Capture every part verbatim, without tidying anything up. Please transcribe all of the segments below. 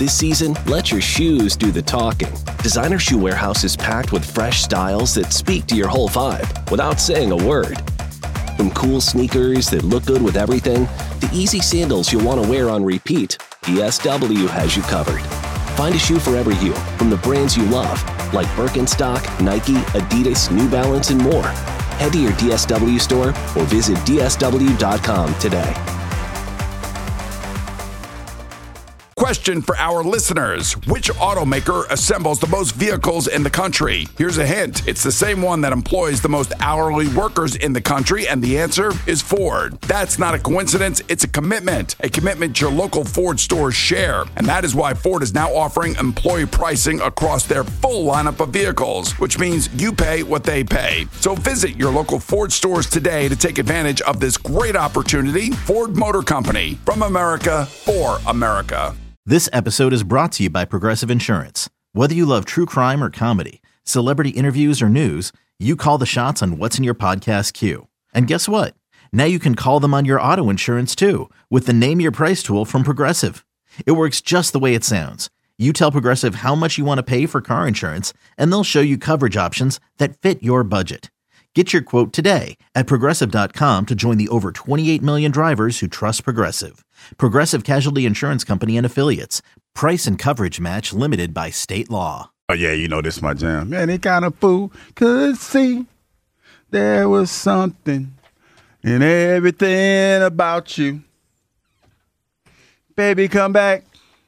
This season, let your shoes do the talking. Designer Shoe Warehouse is packed with fresh styles that speak to your whole vibe without saying a word. From cool sneakers that look good with everything, to easy sandals you'll want to wear on repeat, D S W has you covered. Find a shoe for every you from the brands you love, like Birkenstock, Nike, Adidas, New Balance, and more. Head to your D S W store or visit D S W dot com today. Question for our listeners. Which automaker assembles the most vehicles in the country? Here's a hint. It's the same one that employs the most hourly workers in the country, and the answer is Ford. That's not a coincidence. It's a commitment. A commitment your local Ford stores share. And that is why Ford is now offering employee pricing across their full lineup of vehicles, which means you pay what they pay. So visit your local Ford stores today to take advantage of this great opportunity. Ford Motor Company. From America, for America. This episode is brought to you by Progressive Insurance. Whether you love true crime or comedy, celebrity interviews or news, you call the shots on what's in your podcast queue. And guess what? Now you can call them on your auto insurance too with the Name Your Price tool from Progressive. It works just the way it sounds. You tell Progressive how much you want to pay for car insurance, and they'll show you coverage options that fit your budget. Get your quote today at Progressive dot com to join the over twenty-eight million drivers who trust Progressive. Progressive Casualty Insurance Company and Affiliates. Price and coverage match limited by state law. Oh, yeah, you know this is my jam. Any kind of fool could see there was something in everything about you. Baby, come back.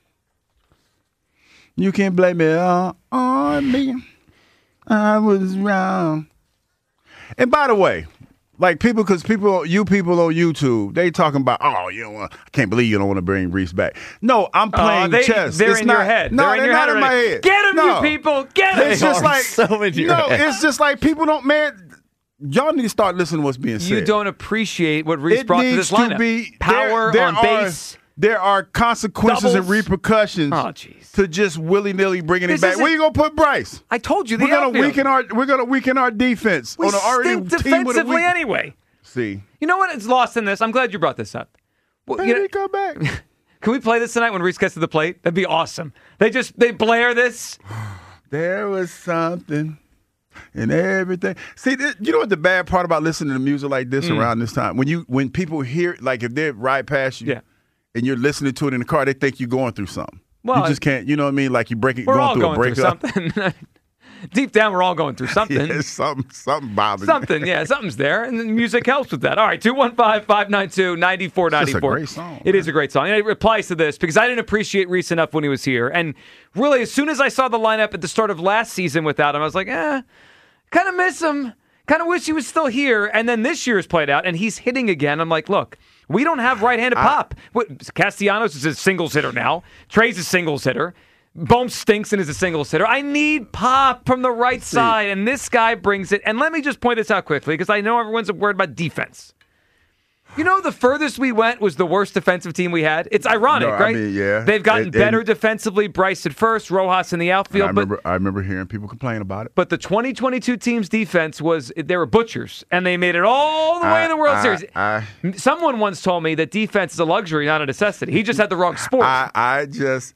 You can blame it all on me. I was wrong. And by the way, like people, because people, you people on YouTube, they talking about, oh, you don't want, I can't believe you don't want to bring Reese back. No, I'm playing uh, they, chess. They're it's in not, your head. No, they're, they're in your not head in my head. Get him, no. you people. Get him. It's just like, so in your no, head. it's just like people don't, man, y'all need to start listening to what's being said. You don't appreciate what Reese it brought to this lineup. To be, Power there, there on are, base. There are consequences Doubles. and repercussions oh, to just willy-nilly bringing this it back. Where you gonna put Bryce? I told you the we're gonna outfield. weaken our we're gonna weaken our defense. We on an already stink team defensively with a weak... anyway. See, you know what is lost in this? I'm glad you brought this up. Well, Baby, you know, come back. Can we play this tonight when Reese gets to the plate? That'd be awesome. They just they blare this. There was something in everything. See, this, you know what the bad part about listening to music like this mm. around this time? When you when people hear, like if they ride past you, yeah. and you're listening to it in the car, they think you're going through something. Well, you just can't, you know what I mean? Like you break it, we're going all through going a breakup. through something. Deep down, we're all going through something. Yeah, something, something bothers Something, yeah, something's there, and the music helps with that. All right, two one five, five nine two, nine four nine four. It's a great song. It man. is a great song. And it replies to this because I didn't appreciate Reese enough when he was here. And really, as soon as I saw the lineup at the start of last season without him, I was like, eh, kind of miss him. Kind of wish he was still here. And then this year's played out, and he's hitting again. I'm like, look, we don't have right-handed I, pop. What, Castellanos is a singles hitter now. Trey's a singles hitter. Bohm stinks and is a singles hitter. I need pop from the right See. side, and this guy brings it. And let me just point this out quickly, because I know everyone's worried about defense. You know, the furthest we went was the worst defensive team we had. It's ironic, no, right? I mean, yeah. They've gotten and, better and, defensively. Bryce at first, Rojas in the outfield. I remember, but, I remember hearing people complain about it. But the twenty twenty-two team's defense was, they were butchers, and they made it all the way I, in the World I, Series. I, Someone once told me that defense is a luxury, not a necessity. He just had the wrong sport. I, I just,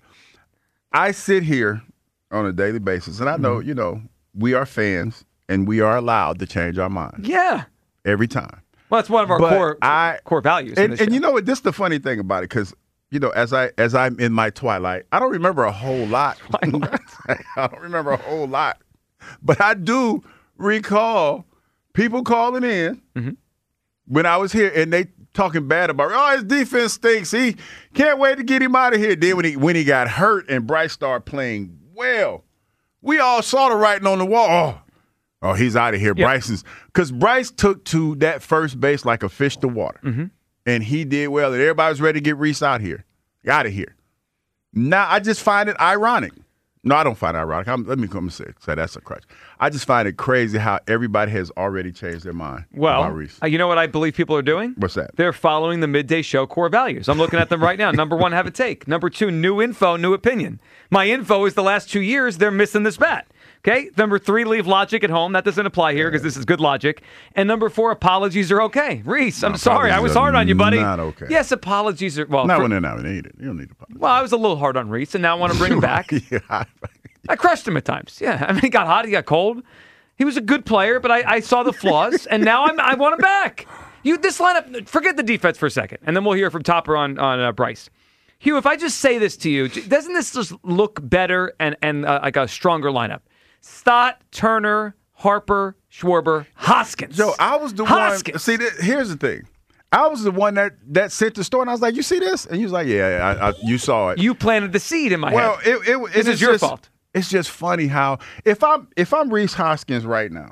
I sit here on a daily basis, and I know, mm-hmm. you know, we are fans, and we are allowed to change our minds. Yeah. Every time. Well, it's one of our but core I, core values. And, and show. you know what? This is the funny thing about it, because you know, as I as I'm in my twilight, I don't remember a whole lot. I don't remember a whole lot, but I do recall people calling in mm-hmm. when I was here, and they talking bad about, oh, his defense stinks. He can't wait to get him out of here. Then when he when he got hurt and Bryce started playing well, we all saw the writing on the wall. Oh, Oh, he's out of here. Yep. Bryson's because Bryce took to that first base like a fish to water, mm-hmm. and he did well. And everybody was ready to get Reese out here, out of here. Now I just find it ironic. No, I don't find it ironic. I'm, let me come and say, say that's a crutch. I just find it crazy how everybody has already changed their mind well, about Reese. You know what I believe people are doing? What's that? They're following the midday show core values. I'm looking at them right now. Number one, have a take. Number two, new info, new opinion. My info is the last two years they're missing this bat. Okay? Number three, leave logic at home. That doesn't apply here because this is good logic. And number four, apologies are okay. Reese, I'm no, sorry. I was hard on you, buddy. Not okay. Yes, apologies are, well. Not for, when they're not needed. You don't need apologies. Well, I was a little hard on Reese, and now I want to bring him back. yeah, I, I crushed him at times. Yeah. I mean, he got hot, he got cold. He was a good player, but I, I saw the flaws, and now I'm, I want him back. You This lineup, forget the defense for a second, and then we'll hear from Topper on, on uh, Bryce. Hugh, if I just say this to you, doesn't this just look better and, and uh, like a stronger lineup? Stott, Turner, Harper, Schwarber, Hoskins. Joe, I was the Hoskins. one. See, th- here's the thing. I was the one that, that sent the story, and I was like, you see this? And he was like, yeah, I, I, you saw it. You planted the seed in my well, head. Well, it, it, this it, is your just, fault. It's just funny how if I'm if I'm Reese Hoskins right now,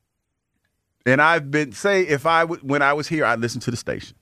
and I've been say if I w- when I was here, I listened to the station,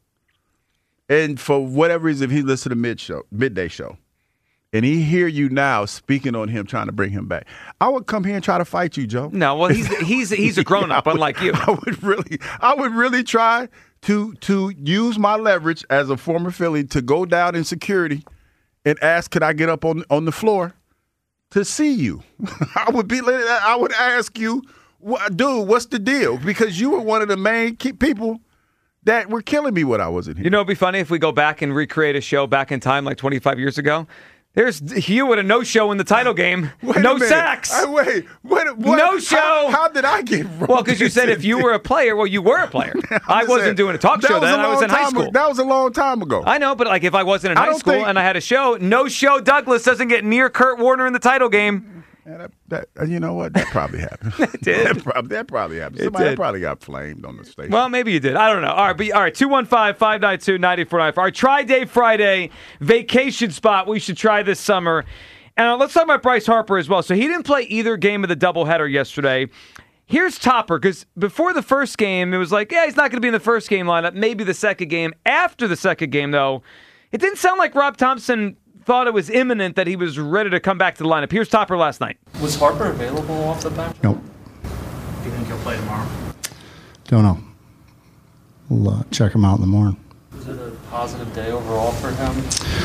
and for whatever reason, if he listened to mid show midday show, and he hear you now speaking on him trying to bring him back, I would come here and try to fight you, Joe. No, well he's he's he's a grown up, yeah, unlike you. I would really I would really try to to use my leverage as a former Philly to go down in security and ask, could I get up on on the floor to see you? I would be. I would ask you, dude, what's the deal? Because you were one of the main key people that were killing me when I wasn't here. You know, it'd be funny if we go back and recreate a show back in time, like twenty-five years ago. There's Hugh with a no-show in the title game. Wait no sacks. I, wait, what, what, no show. How, how did I get wrong? Well, because you said if you were a player, well, you were a player. I wasn't saying, doing a talk show then. I was in high school. Ago. That was a long time ago. I know, but like if I wasn't in high school think, and I had a show, no show Douglas doesn't get near Kurt Warner in the title game. Yeah, that, that, you know what? That probably happened. It did. That probably, that probably happened. Somebody did. probably got flamed on the station. Well, maybe you did. I don't know. All right, but all right. two one five, five nine two, nine four nine four. Our Tri-Day Friday vacation spot we should try this summer. And uh, let's talk about Bryce Harper as well. So he didn't play either game of the doubleheader yesterday. Here's Topper, because before the first game, it was like, yeah, he's not going to be in the first game lineup, maybe the second game. After the second game, though, it didn't sound like Rob Thompson thought it was imminent that he was ready to come back to the lineup. Here's Topper last night. Was Harper available off the bench? Nope. Do you think he'll play tomorrow? Don't know. We'll uh, check him out in the morning. Is it a positive day overall for him?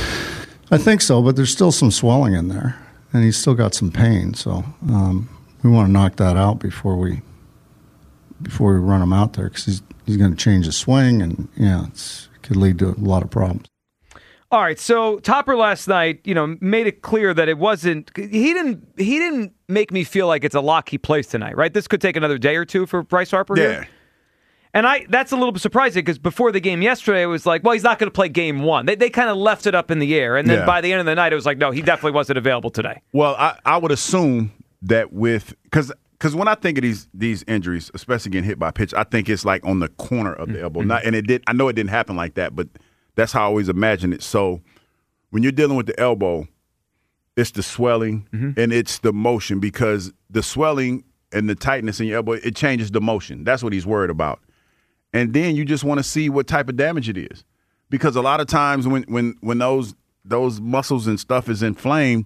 I think so, but there's still some swelling in there, and he's still got some pain. So um, we want to knock that out before we before we run him out there, because he's he's going to change his swing, and yeah, it's, it could lead to a lot of problems. All right, so Topper last night, you know, made it clear that it wasn't. He didn't. He didn't make me feel like it's a lock he plays tonight, right? This could take another day or two for Bryce Harper. Yeah. Here. And I that's a little bit surprising because before the game yesterday, it was like, well, he's not going to play game one. They they kind of left it up in the air. And then yeah. by the end of the night, it was like, no, he definitely wasn't available today. Well, I, I would assume that with – because because when I think of these these injuries, especially getting hit by a pitch, I think it's like on the corner of the mm-hmm. elbow. Not, and it did. I know it didn't happen like that, but that's how I always imagine it. So when you're dealing with the elbow, it's the swelling mm-hmm. and it's the motion, because the swelling and the tightness in your elbow, it changes the motion. That's what he's worried about. And then you just want to see what type of damage it is, because a lot of times when when when those those muscles and stuff is inflamed,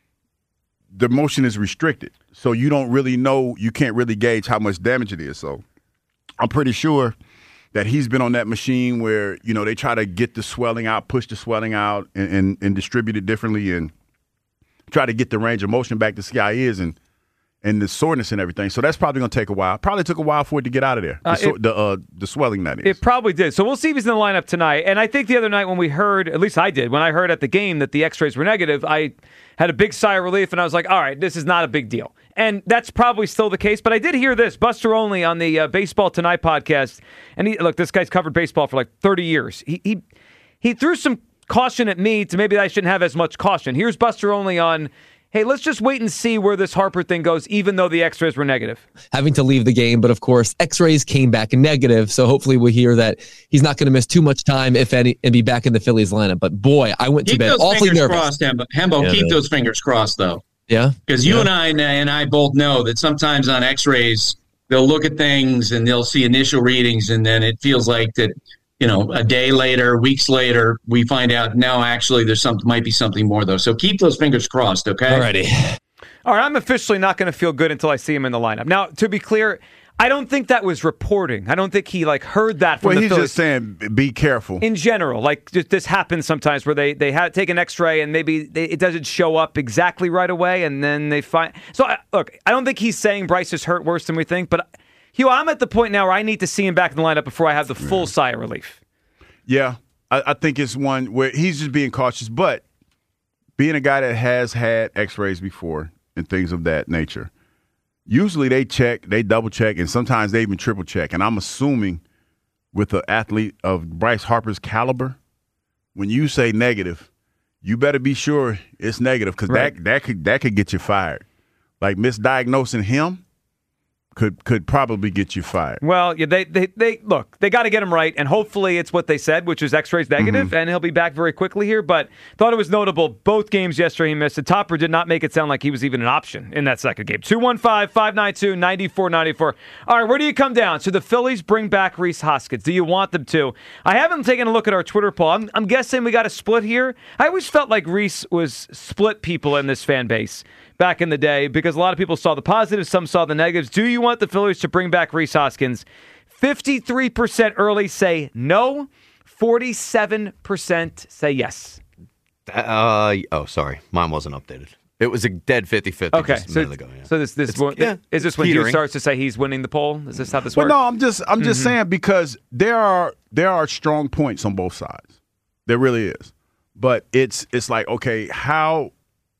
the motion is restricted, so you don't really know. You can't really gauge how much damage it is. So I'm pretty sure that he's been on that machine where, you know, they try to get the swelling out, push the swelling out, and and, and distribute it differently, and try to get the range of motion back to see how he is, and and the soreness and everything. So that's probably going to take a while. Probably took a while for it to get out of there, the, uh, so, it, the, uh, the swelling that is. It probably did. So we'll see if he's in the lineup tonight. And I think the other night when we heard, at least I did, when I heard at the game that the x-rays were negative, I had a big sigh of relief, and I was like, all right, this is not a big deal. And that's probably still the case. But I did hear this, Buster Olney on the uh, Baseball Tonight podcast. And he, look, this guy's covered baseball for like thirty years. He he he threw some caution at me to maybe I shouldn't have as much caution. Here's Buster Olney on, hey, let's just wait and see where this Harper thing goes, even though the x-rays were negative. Having to leave the game, but of course, x-rays came back negative, so hopefully we'll hear that he's not going to miss too much time, if any, and be back in the Phillies lineup. But boy, I went keep to bed those awfully fingers nervous. Crossed, Hembo. Hembo yeah, keep man. those fingers crossed, though. Yeah? Because you yeah. and I and I both know that sometimes on x-rays, they'll look at things and they'll see initial readings, and then it feels like that, you know, a day later, weeks later, we find out, no, actually, there's some, might be something more, though. So keep those fingers crossed, okay? Alrighty. All right, I'm officially not going to feel good until I see him in the lineup. Now, to be clear, I don't think that was reporting. I don't think he like heard that from well, the he's Phillies. just saying be careful. In general, like just, this happens sometimes where they they have, take an X-ray and maybe they, it doesn't show up exactly right away, and then they find. So I, look, I don't think he's saying Bryce is hurt worse than we think, but Hugh, I'm at the point now where I need to see him back in the lineup before I have the full sigh of relief. Yeah, I, I think it's one where he's just being cautious, but being a guy that has had X-rays before and things of that nature. Usually they check, they double check, and sometimes they even triple check. And I'm assuming with an athlete of Bryce Harper's caliber, when you say negative, you better be sure it's negative because Right. that that could that could get you fired. Like misdiagnosing him could could probably get you fired. Well, yeah, they they, they look, they got to get him right, and hopefully it's what they said, which is X-rays negative, Mm-hmm. and he'll be back very quickly here. But thought it was notable, both games yesterday he missed. The Topper did not make it sound like he was even an option in that second game. two one five, five nine two, nine four nine four. All right, where do you come down? So the Phillies bring back Rhys Hoskins. Do you want them to? I haven't taken a look at our Twitter poll. I'm, I'm guessing we got a split here. I always felt like Rhys was split people in this fan base back in the day because a lot of people saw the positives, some saw the negatives. Do you want the Phillies to bring back Rhys Hoskins? fifty-three percent early say no, forty-seven percent say yes. Uh, oh, sorry. Mine wasn't updated. It was a dead fifty-fifty Okay, just a so, minute ago. Yeah. so this this It's- one, yeah, is this when teetering. Hugh starts to say he's winning the poll? Is this how this Well, works? no, I'm just I'm just saying because there are there are strong points on both sides. There really is. But it's it's like, okay, how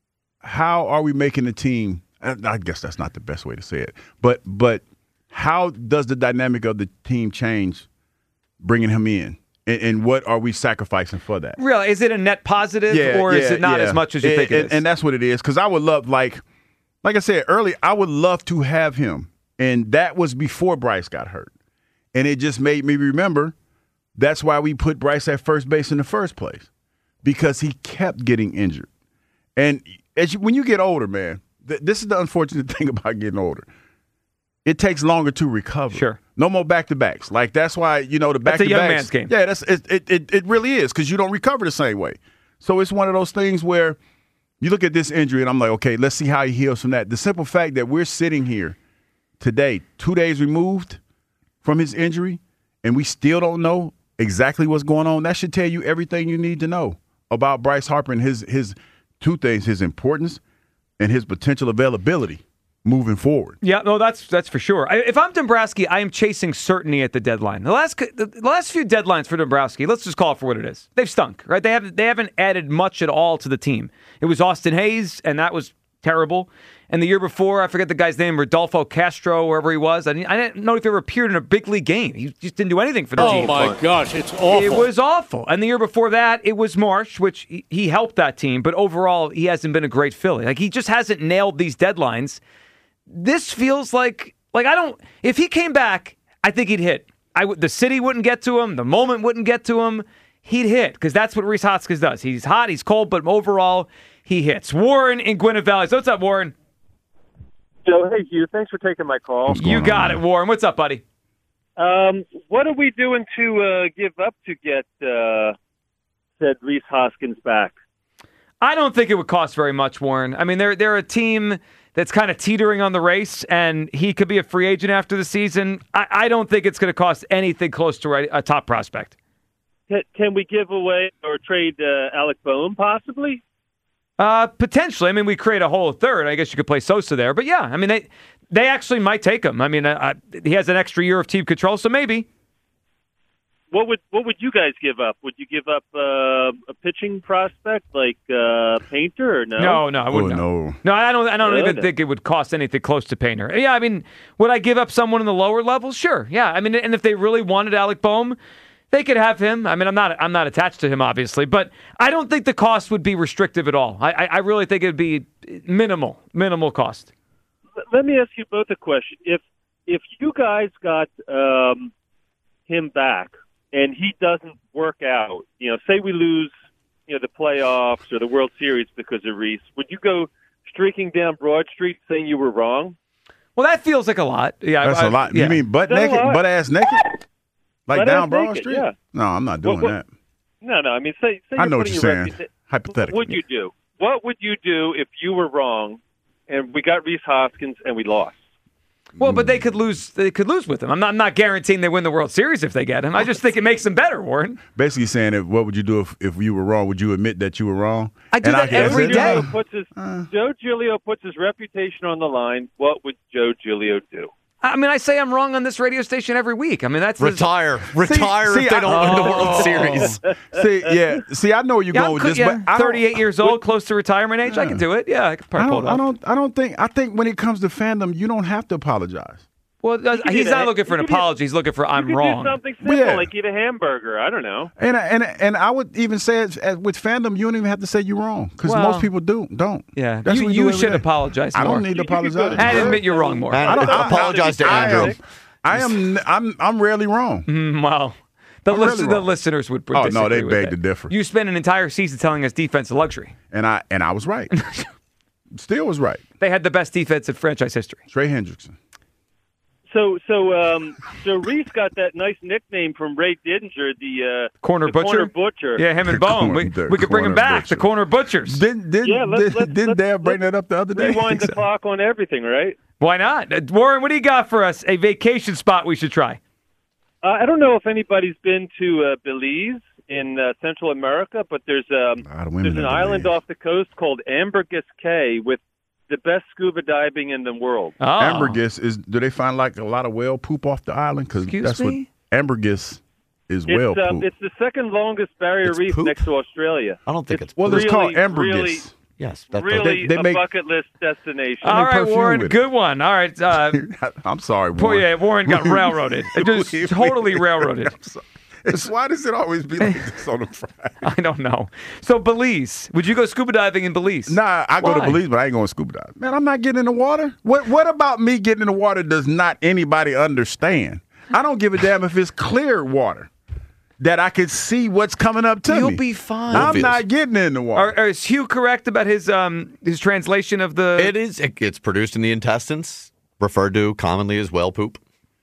how are we making the team? I guess that's not the best way to say it. But but how does the dynamic of the team change bringing him in? And, and what are we sacrificing for that? Really, is it a net positive or is yeah, it not yeah. as much as you and, think it and, is? And that's what it is. Because I would love, like, like I said earlier, I would love to have him. And that was before Bryce got hurt. And it just made me remember that's why we put Bryce at first base in the first place. Because he kept getting injured. And as you, when you get older, man, th- this is the unfortunate thing about getting older. It takes longer to recover. Sure. No more back-to-backs. Like, that's why, you know, the That's back-to-backs. a young man's game. Yeah, that's it, it, it, it really is because you don't recover the same way. So it's one of those things where you look at this injury and I'm like, okay, let's see how he heals from that. The simple fact that we're sitting here today, two days removed from his injury, and we still don't know exactly what's going on, that should tell you everything you need to know about Bryce Harper and his his two things, his importance and his potential availability moving forward. Yeah, no, that's that's for sure. I, if I'm Dombrowski, I am chasing certainty at the deadline. The last the, the last few deadlines for Dombrowski, let's just call it for what it is. They've stunk, right? They haven't they haven't added much at all to the team. It was Austin Hayes, and that was terrible. And the year before, I forget the guy's name, Rodolfo Castro, wherever he was. I didn't, I didn't know if he ever appeared in a big league game. He just didn't do anything for the Oh, team. my gosh, it's awful. It was awful. And the year before that, it was Marsh, which he, he helped that team. But overall, he hasn't been a great Philly. Like, he just hasn't nailed these deadlines. This feels like, like I don't, if he came back, I think he'd hit. I would, the city wouldn't get to him. The moment wouldn't get to him. He'd hit because that's what Rhys Hoskins does. He's hot, he's cold, but overall, he hits. Warren in Gwinnett Valley. So what's up, Warren? Joe, hey, Hugh. Thanks for taking my call. You got it, Warren. What's up, buddy? Um, what are we doing to uh, give up to get uh, said Rhys Hoskins back? I don't think it would cost very much, Warren. I mean, they're they're a team that's kind of teetering on the race, and he could be a free agent after the season. I, I don't think it's going to cost anything close to a, a top prospect. Can, can we give away or trade uh, Alec Bohm, possibly? Uh, potentially. I mean, we create a whole third. I guess you could play Sosa there. But yeah, I mean, they they actually might take him. I mean, uh, he has an extra year of team control, so maybe. What would what would you guys give up? Would you give up uh, a pitching prospect like uh, Painter or no? No, no, I wouldn't. Oh, no. no. No, I don't. I don't Good. even think it would cost anything close to Painter. Yeah, I mean, would I give up someone in the lower level? Sure. Yeah, I mean, and if they really wanted Alec Bohm, they could have him. I mean, I'm not. I'm not attached to him, obviously, but I don't think the cost would be restrictive at all. I, I, I really think it would be minimal, minimal cost. Let me ask you both a question. If if you guys got um, him back and he doesn't work out, you know, say we lose, you know, the playoffs or the World Series because of Rhys, would you go streaking down Broad Street saying you were wrong? Well, that feels like a lot. Yeah, That's I, a lot. yeah. You mean butt That's a naked, lot. butt ass naked? Like Butt down ass Broad naked, Street? yeah. No, I'm not doing What- what- that. No, no. I mean, say, say I you're know what putting you're your saying. reputa- Hypothetically. What would you do? What would you do if you were wrong and we got Rhys Hoskins and we lost? Well, but they could lose. They could lose with him. I'm not. I'm not guaranteeing they win the World Series if they get him. I just think it makes them better, Warren. Basically saying, if, what would you do if, if you were wrong? Would you admit that you were wrong? I do and that I every said, day. no. Puts his, Uh. Joe Giglio puts his reputation on the line. What would Joe Giglio do? I mean, I say I'm wrong on this radio station every week. I mean, that's retire, retire see, if they don't I, win the oh. World Series. See, yeah, see, I know where you're Yeah, going I'm with co- this, yeah, but I don't- thirty-eight years old, close to retirement age. I Yeah. can do it. Yeah, I can I probably pull don't, it I off. don't. I don't think. I think when it comes to fandom, you don't have to apologize. Well, uh, You he's could not do- looking for an you could do- apology. He's looking for I'm you could wrong. do something simple, Yeah. like eat a hamburger. I don't know. And and and I would even say it, as- with fandom, you don't even have to say you're wrong because Well, most people do don't. Yeah, That's you, what we you do every should day. apologize more. I don't need to apologize. And admit you're wrong more. And I don't- I- apologize to I Andrew. am, I am. I'm. I'm rarely wrong. Mm, wow. The, I'm lis- really the wrong. listeners would Oh, no, disagree they with beg that. to differ. You spent an entire season telling us defense is luxury. And I and I was right. Still was right. They had the best defense in franchise history. Trey Hendrickson. So, so, um, so Reese got that nice nickname from Ray Didinger, the uh, Corner the butcher? Corner butcher. Yeah, him and Bone. We, Corner- we could bring him corner back. butcher. The corner butchers. Didn't didn't, Yeah, let's- didn't, let's- didn't let's- Dad bring that up the other day? Rewind the clock on everything, right? Why not? Uh, Warren, what do you got for us? A vacation spot we should try. Uh, I don't know if anybody's been to uh, Belize in uh, Central America, but there's um, lot of women there's an in island Belize. off the coast called Ambergris Cay with the best scuba diving in the world. Oh. Ambergris is. Do they find like a lot of whale poop off the island? Because Excuse that's me? what ambergris is. Whale It's, um, poop. it's the second longest barrier It's reef poop? next to Australia. I don't think it's. well, it's really, called ambergris. really- yes, that, Really, They- they a make- bucket list destination. All make right, perfume Warren, with it. good one. All right. Uh, I'm sorry, poor, Warren. yeah, Warren got railroaded. It just Please, totally please. railroaded. I'm sorry. It's- Why does it always be like this on a Friday? I don't know. So Belize. Would you go scuba diving in Belize? Nah, I go to Why? Belize, but I ain't going scuba diving. Man, I'm not getting in the water. What What about me getting in the water does not anybody understand? I don't give a damn if it's clear water that I could see what's coming up to You'll me. be fine. I'm Obvious. not getting in the water. Are, are- is Hugh correct about his um his translation of the? It is. It, it's produced in the intestines, referred to commonly as whale poop.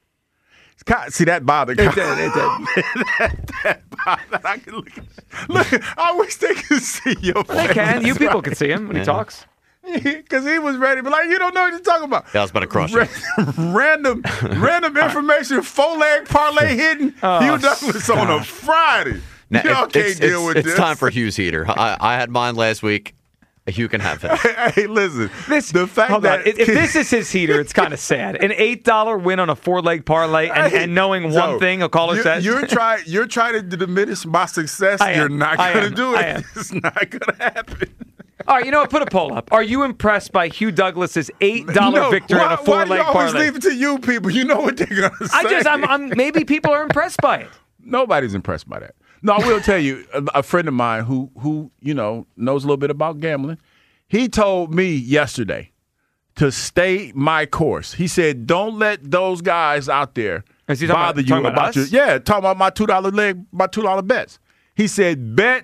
God, see, that bothered. It did, it did. that, that bothered. I can look, look, I wish they could see your face. They can. You people can see him when he Yeah. talks. Because he was ready, but like, you don't know what you're talking about. Yeah, I was about to crush it. random, random information, four leg parlay hidden. Oh, Hugh Douglas on a Friday. Now, Y'all it- can't it's, deal it's- with it's this. time for Hugh's heater. I, I had mine last week. Hugh can have it. Hey, listen. This, the fact hold that on. If, if this is his heater, it's kind of sad. An eight dollar win on a four leg parlay, and, Hey, and knowing Joe, one thing a caller you, says. you're trying. You're trying to diminish my success. I am. You're not I going to am. do I it. am. It's not going to happen. All right, you know what? Put a poll up. Are you impressed by Hugh Douglas's eight dollar No, victory why, on a four leg Why you always parlay? leave it to you people? You know what they're going to say. I just, I'm, I'm, maybe people are impressed by it. Nobody's impressed by that. No, I will tell you, a, a friend of mine who, who you know, knows a little bit about gambling, he told me yesterday to stay my course. He said, don't let those guys out there Is he talking bother about- you talking about your us? yeah, talking about my two dollar leg, my two dollar bets. He said, bet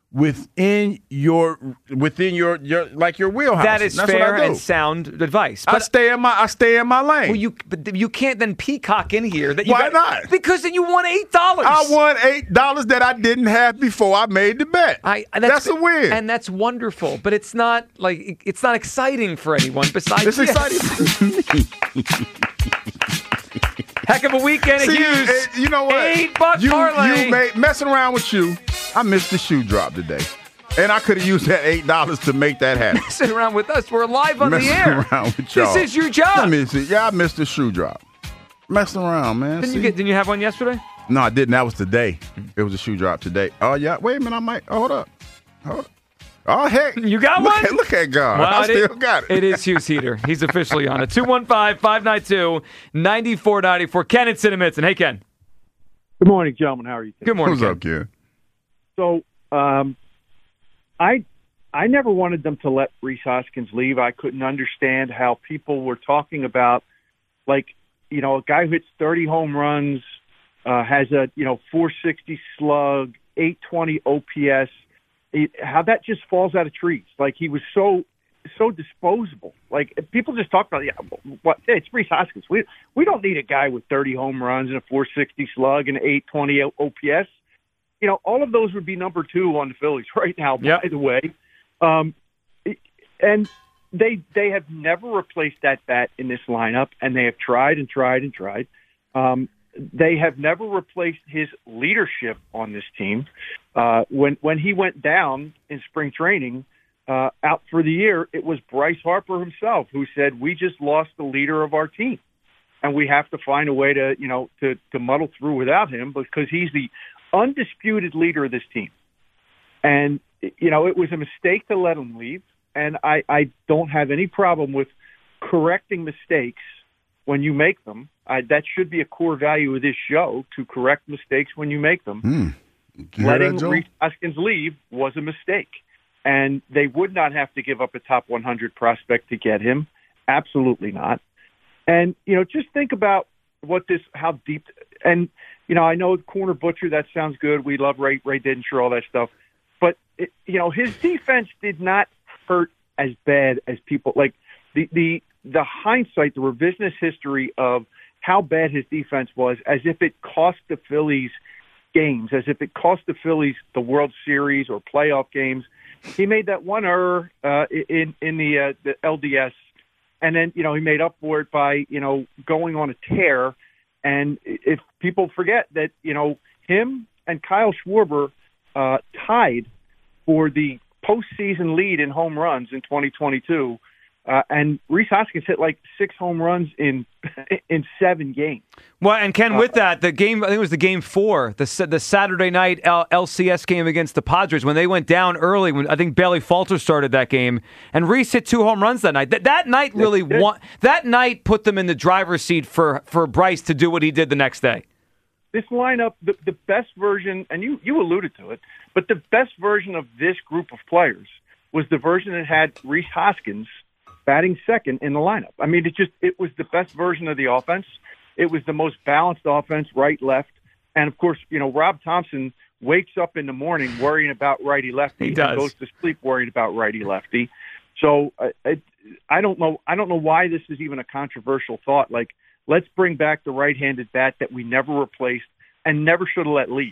within your within your, your like your wheelhouse. That is That's fair what I do. and sound advice. I But stay in my I stay in my lane. well, you but you can't then peacock in here that you Why got, not? Because then you won eight dollars. I won eight dollars that I didn't have before I made the bet. I, that's, a win. and that's wonderful. But it's not like it- it's not exciting for anyone besides. it's you. exciting. Heck of a weekend at See, Hughes. eh, you know what? Eight buck you, parlay. You made, messing around with you. I missed the shoe drop today. And I could have used that eight dollars to make that happen. Sit around with us. We're live on Messing the air. around with y'all. This is your job. Let me see. Yeah, I missed the shoe drop. Messing around, man. Didn't you See? get? Didn't you have one yesterday? No, I didn't. That was today. It was a shoe drop today. Oh, yeah. Wait a minute. I might. Oh, hold up. Hold up. Oh, heck. You got look one? At, look at God. Well, I it still is- got it. It is Hughes Heater. He's officially on it. two one five, five nine two, nine four nine four. Ken and Cinnamon. Hey, Ken. Good morning, gentlemen. How are you? Good morning, What's Ken. up, kid? So, um, I I never wanted them to let Reese Hoskins leave. I couldn't understand how people were talking about, like, you know, a guy who hits thirty home runs, uh, has a, you know, four sixty slug, eight twenty O P S, it, how that just falls out of trees. Like, he was so so disposable. Like, people just talk about, yeah, what? Hey, it's Reese Hoskins. We we don't need a guy with thirty home runs and a four sixty slug and eight twenty O P S. You know, all of those would be number two on the Phillies right now, Yep. by the way. Um, and they they have never replaced that bat in this lineup, and they have tried and tried and tried. Um, they have never replaced his leadership on this team. Uh, when when he went down in spring training, uh, out for the year, it was Bryce Harper himself who said, "We just lost the leader of our team, and we have to find a way to you know to to muddle through without him because he's the undisputed leader of this team." And you know, it was a mistake to let him leave, and I, I don't have any problem with correcting mistakes when you make them. I, that should be a core value of this show, to correct mistakes when you make them. Mm. Letting that, Rhys Hoskins leave was a mistake, and they would not have to give up a top one hundred prospect to get him. Absolutely not. And, you know, just think about what this, how deep, and, you know, I know Corner Butcher, that sounds good. We love Ray, Ray Didenshire, all that stuff. But, it, you know, his defense did not hurt as bad as people, like the, the, the hindsight, the revisionist history of how bad his defense was, as if it cost the Phillies games, as if it cost the Phillies the World Series or playoff games. He made that one error uh, in in the uh, the L D S, and then you know he made up for it by you know going on a tear. And if people forget that you know him and Kyle Schwarber uh, tied for the postseason lead in home runs in twenty twenty-two. Uh, and Rhys Hoskins hit like six home runs in in seven games. Well, and Ken, with that, the game, I think it was the game four, the the Saturday night L C S game against the Padres, when they went down early, when I think Bailey Falter started that game, and Rhys hit two home runs that night. That, that night really won, that night put them in the driver's seat for, for Bryce to do what he did the next day. This lineup, the, the best version, and you, you alluded to it, but the best version of this group of players was the version that had Rhys Hoskins batting second in the lineup. I mean, it just it was the best version of the offense. It was the most balanced offense, right, left. And, of course, you know, Rob Thompson wakes up in the morning worrying about righty-lefty. He does. And goes to sleep worrying about righty-lefty. So uh, it, I don't know I don't know why this is even a controversial thought. Like, let's bring back the right-handed bat that we never replaced and never should have let leave.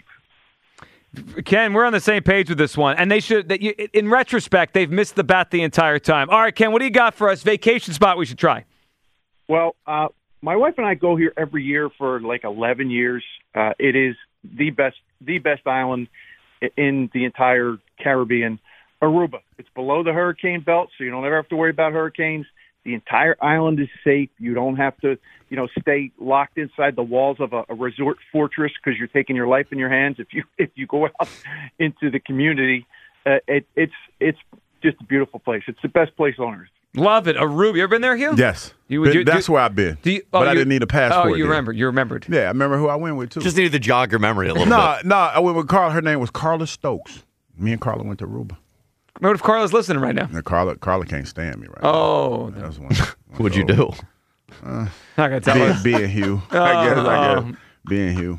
Ken, we're on the same page with this one, and they should. That you, in retrospect, they've missed the bat the entire time. All right, Ken, what do you got for us? Vacation spot we should try. Well, uh, my wife and I go here every year for like eleven years. Uh, it is the best, the best island in the entire Caribbean. Aruba. It's below the hurricane belt, so you don't ever have to worry about hurricanes. The entire island is safe. You don't have to, you know, stay locked inside the walls of a, a resort fortress because you're taking your life in your hands. If you if you go out into the community, uh, it, it's it's just a beautiful place. It's the best place on earth. Love it. Aruba. You ever been there, Hugh? Yes. You, Been- you- that's you- where I've been. Do you- but oh, I you- didn't need a passport. Oh, you then. remember. You remembered. Yeah, I remember who I went with, too. Just needed to jog your memory a little no, bit. no, I went with Carla. Her name was Carla Stokes. Me and Carla went to Aruba. What if Carla's listening right now? And Carla, Carla can't stand me right Oh. now. That's one. What'd you do? Uh, Not gonna tell being, us. being Hugh. I guess. I Oh. guess. Being Hugh.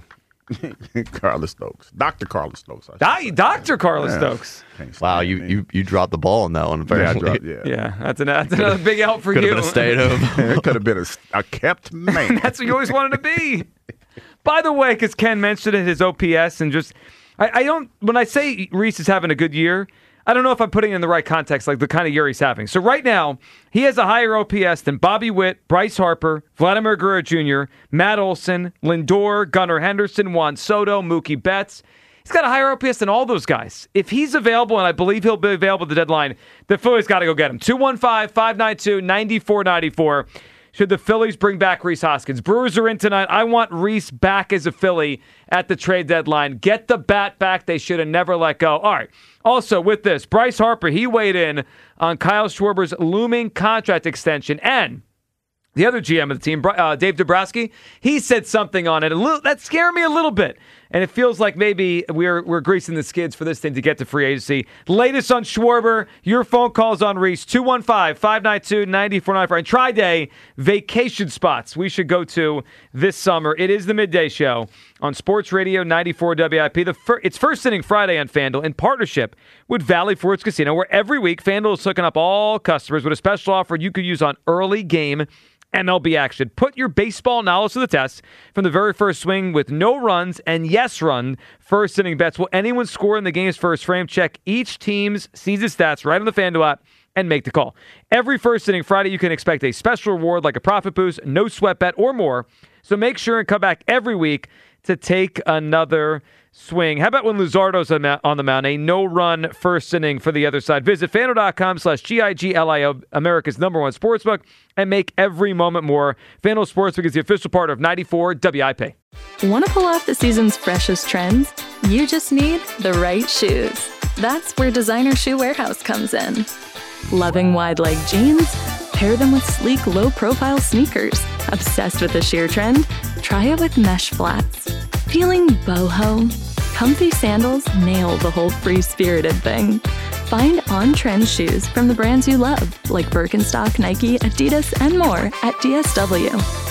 Carla Stokes. Doctor Carla Stokes. Doc- Doctor Carla Yeah. Stokes. Can't stand Wow, you, me. you you dropped the ball on that one. Yeah, I Apparently. dropped, yeah. Yeah, that's, an, that's another big help for Could you. have been a stay at home. It could have been a, a kept man. That's what you always wanted to be. By the way, because Ken mentioned it, his O P S, and just, I, I don't, when I say Rhys is having a good year, I don't know if I'm putting it in the right context, like the kind of year he's having. So right now, he has a higher O P S than Bobby Witt, Bryce Harper, Vladimir Guerrero Junior, Matt Olson, Lindor, Gunnar Henderson, Juan Soto, Mookie Betts. He's got a higher O P S than all those guys. If he's available, and I believe he'll be available at the deadline, the Phillies got to go get him. two one five, five nine two, nine four nine four. Should the Phillies bring back Rhys Hoskins? Brewers are in tonight. I want Rhys back as a Philly at the trade deadline. Get the bat back. They should have never let go. All right. Also, with this, Bryce Harper, he weighed in on Kyle Schwarber's looming contract extension. And the other G M of the team, uh, Dave Dombrowski, he said something on it. A little, that scared me a little bit. And it feels like maybe we're we're greasing the skids for this thing to get to free agency. Latest on Schwarber, your phone calls on Rhys, two one five, five nine two, nine four nine four. And Tri-Day vacation spots we should go to this summer. It is the Midday Show on Sports Radio ninety-four W I P. The fir- it's First Inning Friday on FanDuel in partnership with Valley Forge Casino, where every week FanDuel is hooking up all customers with a special offer you could use on early game M L B action. Put your baseball knowledge to the test from the very first swing with no runs and yes run first inning bets. Will anyone score in the game's first frame? Check each team's season stats right on the FanDuel app and make the call. Every first inning Friday, you can expect a special reward like a profit boost, no sweat bet, or more. So make sure and come back every week to take another swing. How about when Luzardo's on the mound? A no-run first inning for the other side. Visit FanDuel.com slash G I G L I O, America's number one sportsbook, and make every moment more. FanDuel Sportsbook is the official partner of ninety-four W I P. Want to pull off the season's freshest trends? You just need the right shoes. That's where Designer Shoe Warehouse comes in. Loving wide leg jeans? Pair them with sleek, low-profile sneakers. Obsessed with the sheer trend? Try it with mesh flats. Feeling boho? Comfy sandals nail the whole free-spirited thing. Find on-trend shoes from the brands you love, like Birkenstock, Nike, Adidas, and more at D S W.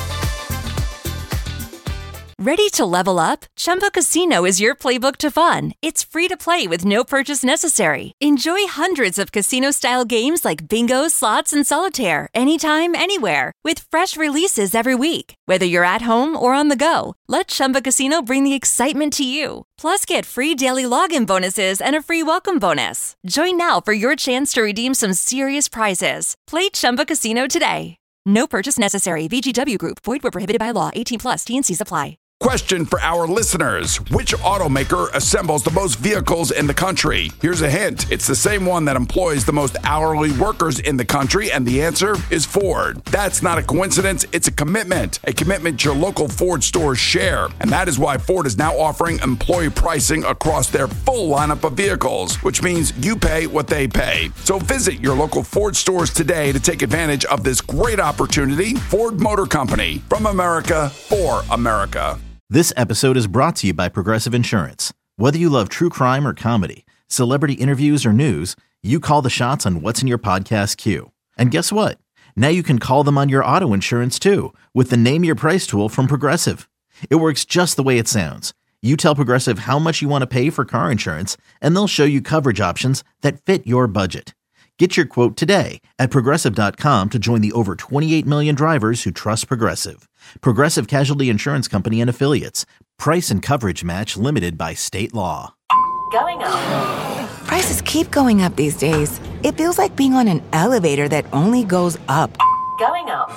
Ready to level up? Chumba Casino is your playbook to fun. It's free to play with no purchase necessary. Enjoy hundreds of casino-style games like bingo, slots, and solitaire anytime, anywhere with fresh releases every week. Whether you're at home or on the go, let Chumba Casino bring the excitement to you. Plus, get free daily login bonuses and a free welcome bonus. Join now for your chance to redeem some serious prizes. Play Chumba Casino today. No purchase necessary. V G W Group. Void where prohibited by law. eighteen plus. T and C's apply. Question for our listeners. Which automaker assembles the most vehicles in the country? Here's a hint. It's the same one that employs the most hourly workers in the country, and the answer is Ford. That's not a coincidence. It's a commitment. A commitment your local Ford stores share. And that is why Ford is now offering employee pricing across their full lineup of vehicles, which means you pay what they pay. So visit your local Ford stores today to take advantage of this great opportunity. Ford Motor Company. From America, for America. This episode is brought to you by Progressive Insurance. Whether you love true crime or comedy, celebrity interviews or news, you call the shots on what's in your podcast queue. And guess what? Now you can call them on your auto insurance too with the Name Your Price tool from Progressive. It works just the way it sounds. You tell Progressive how much you want to pay for car insurance, and they'll show you coverage options that fit your budget. Get your quote today at Progressive dot com to join the over twenty-eight million drivers who trust Progressive. Progressive Casualty Insurance Company and Affiliates. Price and coverage match limited by state law. Going up. Prices keep going up these days. It feels like being on an elevator that only goes up. Going up.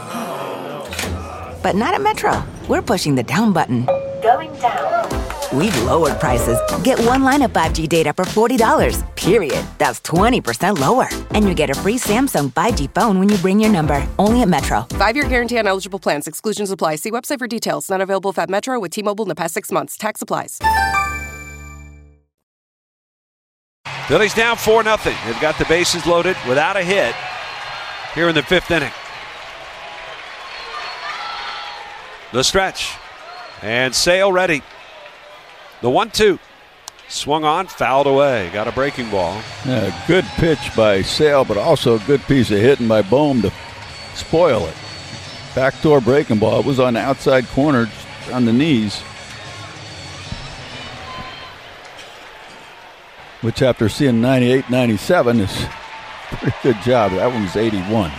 But not at Metro. We're pushing the down button. Going down. We've lowered prices. Get one line of five G data for forty dollars, period. That's twenty percent lower. And you get a free Samsung five G phone when you bring your number. Only at Metro. Five-year guarantee on eligible plans. Exclusions apply. See website for details. Not available if at Metro with T-Mobile in the past six months. Tax applies. Phillies down four nothing. They've got the bases loaded without a hit here in the fifth inning. The stretch. And Sale ready. The one two. Swung on, fouled away. Got a breaking ball. Yeah, good pitch by Sale, but also a good piece of hitting by Bohm to spoil it. Backdoor breaking ball. It was on the outside corner, just on the knees. Which, after seeing ninety-eight ninety-seven, is a pretty good job. That one was eighty-one.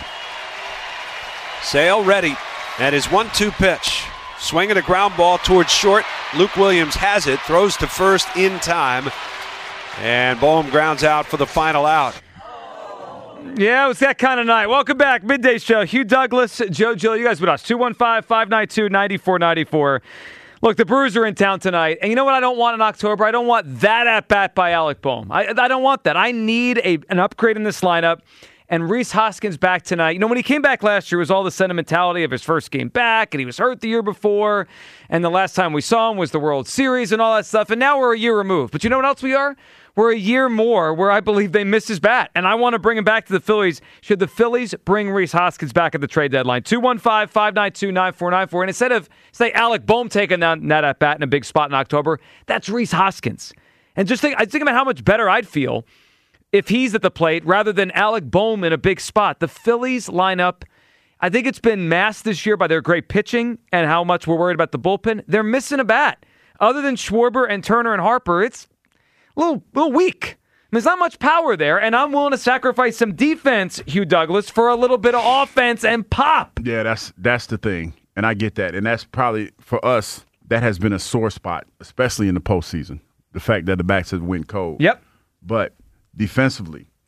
Sale ready. And his one two pitch. Swinging a ground ball towards short. Luke Williams has it. Throws to first in time. And Bohm grounds out for the final out. Yeah, it was that kind of night. Welcome back. Midday Show. Hugh Douglas, Joe Gill. You guys with us. two one five, five nine two, nine four nine four. Look, the Brewers are in town tonight. And you know what I don't want in October? I don't want that at-bat by Alec Bohm. I, I don't want that. I need a, an upgrade in this lineup. And Rhys Hoskins back tonight. You know, when he came back last year, it was all the sentimentality of his first game back, and he was hurt the year before, and the last time we saw him was the World Series and all that stuff, and now we're a year removed. But you know what else we are? We're a year more where I believe they missed his bat, and I want to bring him back to the Phillies. Should the Phillies bring Rhys Hoskins back at the trade deadline? two one five, five nine two, nine four nine four. And instead of, say, Alec Bohm taking that, that at bat in a big spot in October, that's Rhys Hoskins. And just think, I think about how much better I'd feel if he's at the plate rather than Alec Bohm in a big spot. The Phillies lineup, I think it's been masked this year by their great pitching and how much we're worried about the bullpen. They're missing a bat. Other than Schwarber and Turner and Harper, it's a little, little weak. There's not much power there, and I'm willing to sacrifice some defense, Hugh Douglas, for a little bit of offense and pop. Yeah, that's that's the thing, and I get that. And that's probably, for us, that has been a sore spot, especially in the postseason, the fact that the backs have went cold. Yep. But defensively,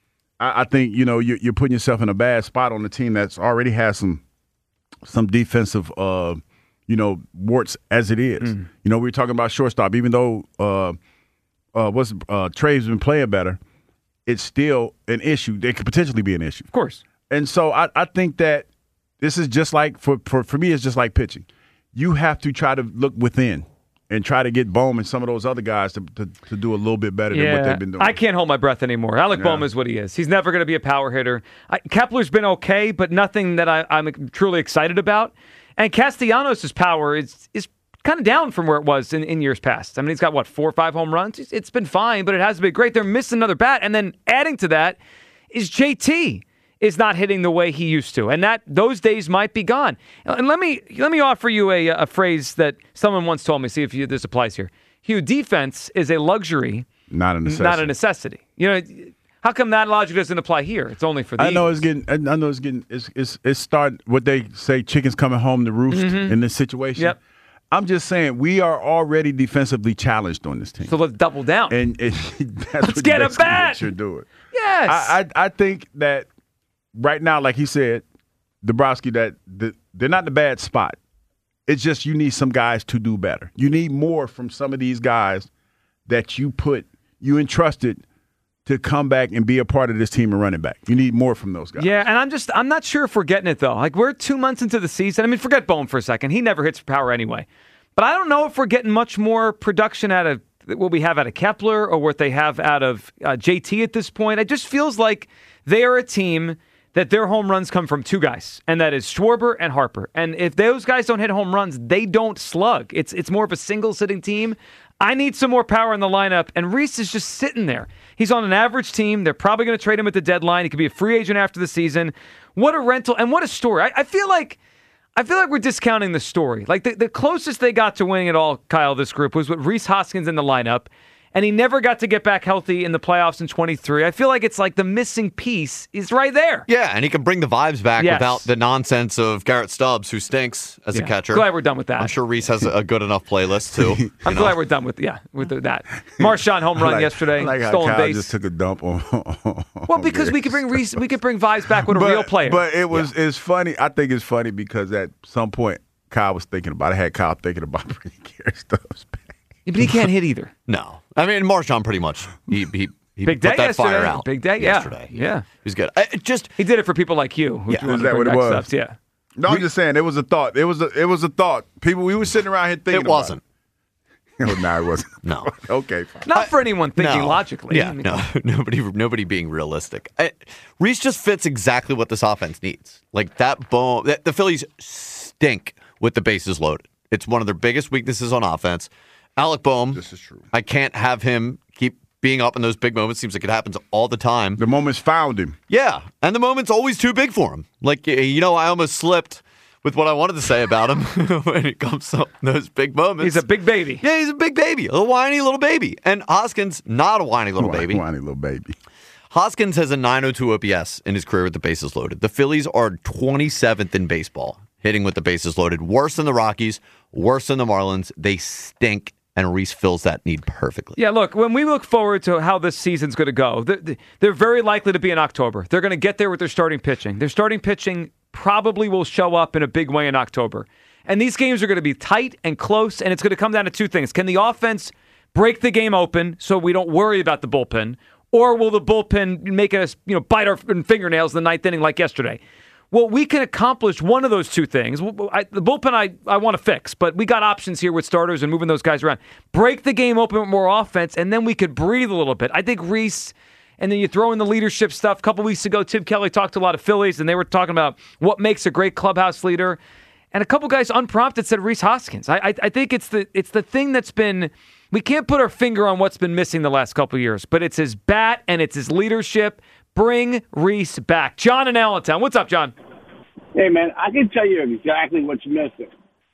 I, I think you know you're, you're putting yourself in a bad spot on the team that's already has some some defensive, uh, you know, warts as it is. Mm. You know, we were talking about shortstop. Even though uh, uh, what's uh, Trey's been playing better, it's still an issue. It could potentially be an issue, of course. And so I, I think that this is just like for, for for me, it's just like pitching. You have to try to look within and try to get Bohm and some of those other guys to, to, to do a little bit better yeah, than what they've been doing. I can't hold my breath anymore. Alec Yeah. Bohm is what he is. He's never going to be a power hitter. I, Kepler's been okay, but nothing that I, I'm truly excited about. And Castellanos' power is is kind of down from where it was in, in years past. I mean, he's got, what, four or five home runs? It's, it's been fine, but it hasn't been great. They're missing another bat. And then adding to that is J T is not hitting the way he used to. And that those days might be gone. And let me let me offer you a, a phrase that someone once told me, see if you, this applies here. Hugh, defense is a luxury, not a necessity. Not a necessity. You know, how come that logic doesn't apply here? It's only for the I know it's getting. I know it's getting. It's it's it's start what they say. Chickens coming home to roost Mhm. in this situation. Yep. I'm just saying we are already defensively challenged on this team. So let's double down. And, and that's Let's what get a basically bat. what you're doing. Yes. I, I I think that right now, like he said, Dabrowski, that the, they're not in a bad spot. It's just you need some guys to do better. You need more from some of these guys that you put you entrusted to come back and be a part of this team and running back. You need more from those guys. Yeah, and I'm just I'm not sure if we're getting it though. Like we're two months into the season. I mean, forget Bohm for a second. He never hits for power anyway. But I don't know if we're getting much more production out of what we have out of Kepler or what they have out of uh, J T at this point. It just feels like they are a team that their home runs come from two guys, and that is Schwarber and Harper. And if those guys don't hit home runs, they don't slug. It's it's more of a single-sitting team. I need some more power in the lineup, and Reese is just sitting there. He's on an average team. They're probably going to trade him at the deadline. He could be a free agent after the season. What a rental, and what a story. I, I feel like I feel like we're discounting the story. Like the, the closest they got to winning it all, Kyle, this group, was with Rhys Hoskins in the lineup. And he never got to get back healthy in the playoffs in twenty-three. I feel like it's like the missing piece is right there. Yeah, and he can bring the vibes back Yes. without the nonsense of Garrett Stubbs, who stinks as Yeah. a catcher. Glad we're done with that. I'm sure Reese has a good enough playlist, too. you I'm know? glad we're done with yeah with the, that. Marshawn home run I like, yesterday, I like how stolen Kyle base. just took a dump on. well, because we could bring Reese, we could bring vibes back with a but, real player. But it was it's funny. I think it's funny because at some point Kyle was thinking about. I had Kyle thinking about bringing Garrett Stubbs back. Yeah, but he can't hit either. No. I mean, Marshawn pretty much, he, he, he Big put day that yesterday. fire out. Big day, yeah. yesterday. Yeah. He was good. I, it just He did it for people like you. Who Yeah. wanted Is to that bring what it back was? Stubbs. Yeah. No, I'm just saying it was a thought. It was a it was a thought. People, we were sitting around here thinking. It wasn't. About it. No, it wasn't. No. Okay, fine. Not for anyone thinking No. logically. Yeah, I mean, no, nobody, nobody being realistic. I, Reese just fits exactly what this offense needs. Like that bone. That, the Phillies stink with the bases loaded. It's one of their biggest weaknesses on offense. Alec Bohm. This is true. I can't have him keep being up in those big moments. Seems like it happens all the time. The moment's found him. Yeah, and the moment's always too big for him. Like, you know, I almost slipped with what I wanted to say about him when it comes to those big moments. He's a big baby. Yeah, he's a big baby, a little whiny little baby. And Hoskins, not a whiny little baby. Whiny little baby. Hoskins has a nine oh two O P S in his career with the bases loaded. The Phillies are twenty-seventh in baseball, hitting with the bases loaded. Worse than the Rockies, worse than the Marlins. They stink, and Reese fills that need perfectly. Yeah, look, when we look forward to how this season's going to go, they're, they're very likely to be in October. They're going to get there with their starting pitching. Their starting pitching probably will show up in a big way in October. And these games are going to be tight and close, and it's going to come down to two things. Can the offense break the game open so we don't worry about the bullpen, or will the bullpen make us, you know, bite our fingernails in the ninth inning like yesterday? Well, we can accomplish one of those two things. I, the bullpen I, I want to fix, but we got options here with starters and moving those guys around. Break the game open with more offense, and then we could breathe a little bit. I think Reese, and then you throw in the leadership stuff. A couple weeks ago, Tim Kelly talked to a lot of Phillies, and they were talking about what makes a great clubhouse leader. And a couple guys unprompted said Rhys Hoskins. I, I, I think it's the it's the thing that's been, we can't put our finger on what's been missing the last couple of years, but it's his bat and it's his leadership. Bring Reese back. John in Allentown. What's up, John? Hey, man, I can tell you exactly what's missing.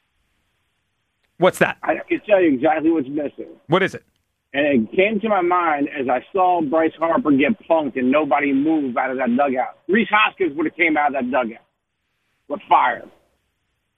What's that? I can tell you exactly what's missing. What is it? And it came to my mind as I saw Bryce Harper get punked and nobody move out of that dugout. Rhys Hoskins would have came out of that dugout with fire.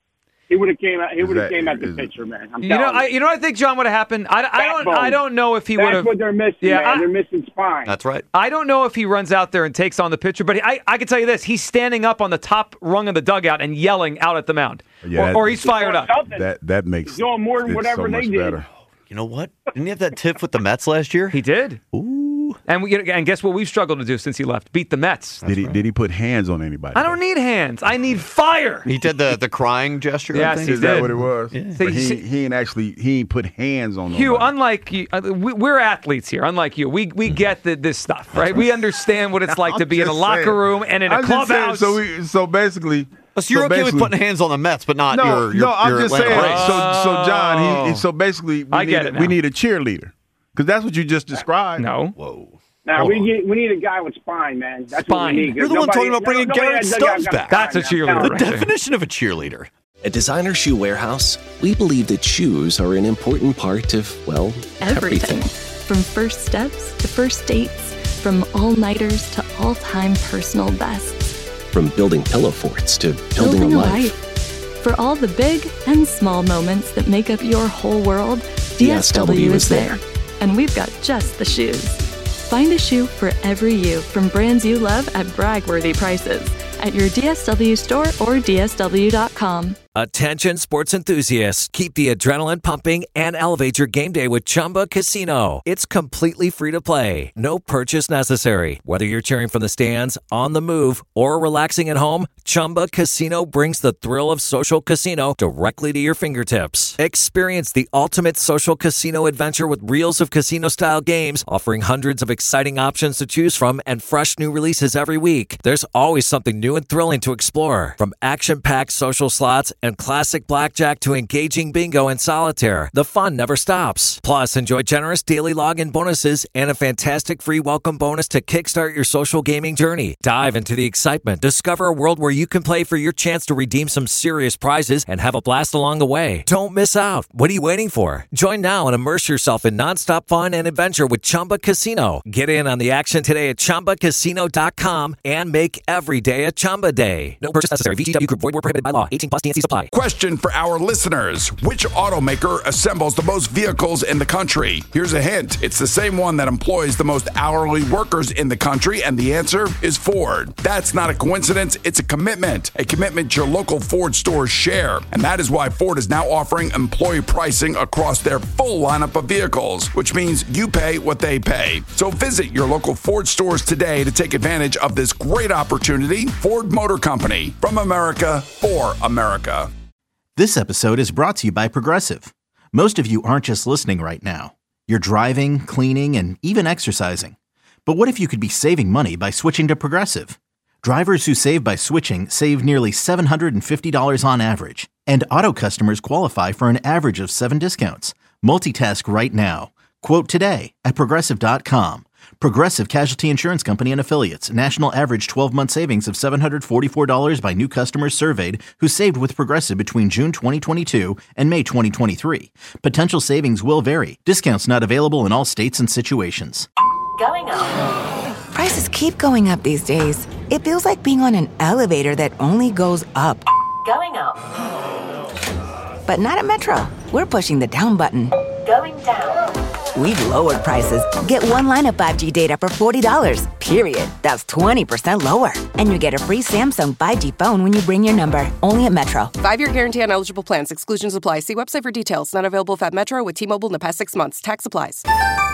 He would have came out. He would have that- came at the is- pitcher, man. I'm You know, telling I, you know what I think, John, would have happened? I, I don't Backbone. I don't know if he would That's have. what they're missing, Yeah, man. I- they're missing spine. That's right. I don't know if he runs out there and takes on the pitcher, but he, I, I can tell you this: he's standing up on the top rung of the dugout and yelling out at the mound, Yeah, or, that- or he's fired up. That that makes He's doing more than it whatever so they much did. better. You know what? Didn't he have that tiff with the Mets last year? He did. Ooh. And we and guess what we've struggled to do since he left? Beat the Mets. Did he did he put hands on anybody? I don't need hands. I need fire. He did the, the crying gesture. I Yes, think. he Is did. that what it was? Yeah. So But you he, see- he ain't actually he ain't put hands on Hugh, nobody. unlike you, uh, we, we're athletes here. Unlike you, we we get the, this stuff, right? We understand what it's like to I'm be in a just locker saying. room and in a I'm just saying, clubhouse. So we so basically. So you're so okay with basically- putting hands on the Mets, but not no, your, your no. I'm your just Atlanta saying. Braves. So so John, he, so basically, we I need get a, it now. we need a cheerleader because that's what you just described. No. Whoa. Now Hold we on. get, we need a guy with spine, man. That's what Spine. we need. You're the one Nobody- talking about bringing nobody Garrett had dugout Stubbs got back. That's a spine, I'm cheerleader telling The right you. there. definition of a cheerleader. At Designer Shoe Warehouse, we believe that shoes are an important part of, well, Everything. everything. From first steps to first dates, from all-nighters to all-time personal bests. From building pillow forts to building, a life. For all the big and small moments that make up your whole world, D S W is there. And we've got just the shoes. Find a shoe for every you from brands you love at brag-worthy prices at your D S W store or D S W dot com. Attention sports enthusiasts, keep the adrenaline pumping and elevate your game day with Chumba Casino. It's completely free to play. No purchase necessary. Whether you're cheering from the stands, on the move, or relaxing at home, Chumba Casino brings the thrill of social casino directly to your fingertips. Experience the ultimate social casino adventure with reels of casino-style games, offering hundreds of exciting options to choose from and fresh new releases every week. There's always something new and thrilling to explore. From action-packed social slots and classic blackjack to engaging bingo and solitaire, the fun never stops. Plus, enjoy generous daily login bonuses and a fantastic free welcome bonus to kickstart your social gaming journey. Dive into the excitement. Discover a world where you can play for your chance to redeem some serious prizes and have a blast along the way. Don't miss out. What are you waiting for? Join now and immerse yourself in nonstop fun and adventure with Chumba Casino. Get in on the action today at Chumba Casino dot com and make every day a Chumba day. No purchase necessary. V G W Group. Void where prohibited by law. eighteen plus. T N C supply. Question for our listeners. Which automaker assembles the most vehicles in the country? Here's a hint. It's the same one that employs the most hourly workers in the country, and the answer is Ford. That's not a coincidence. It's a commitment. A commitment your local Ford stores share. And that is why Ford is now offering employee pricing across their full lineup of vehicles, which means you pay what they pay. So visit your local Ford stores today to take advantage of this great opportunity. Ford Motor Company, from America for America. This episode is brought to you by Progressive. Most of you aren't just listening right now. You're driving, cleaning, and even exercising. But what if you could be saving money by switching to Progressive? Drivers who save by switching save nearly seven hundred fifty dollars on average. And auto customers qualify for an average of seven discounts. Multitask right now. Quote today at Progressive dot com. Progressive Casualty Insurance Company and Affiliates. National average twelve-month savings of seven hundred forty-four dollars by new customers surveyed who saved with Progressive between June twenty twenty-two and May twenty twenty-three. Potential savings will vary. Discounts not available in all states and situations. Going up. Prices keep going up these days. It feels like being on an elevator that only goes up. Going up. But not at Metro. We're pushing the down button. Going down. We've lowered prices. Get one line of five G data for forty dollars, period. That's twenty percent lower. And you get a free Samsung five G phone when you bring your number. Only at Metro. Five-year guarantee on eligible plans. Exclusions apply. See website for details. Not available if at Metro with T-Mobile in the past six months. Tax applies.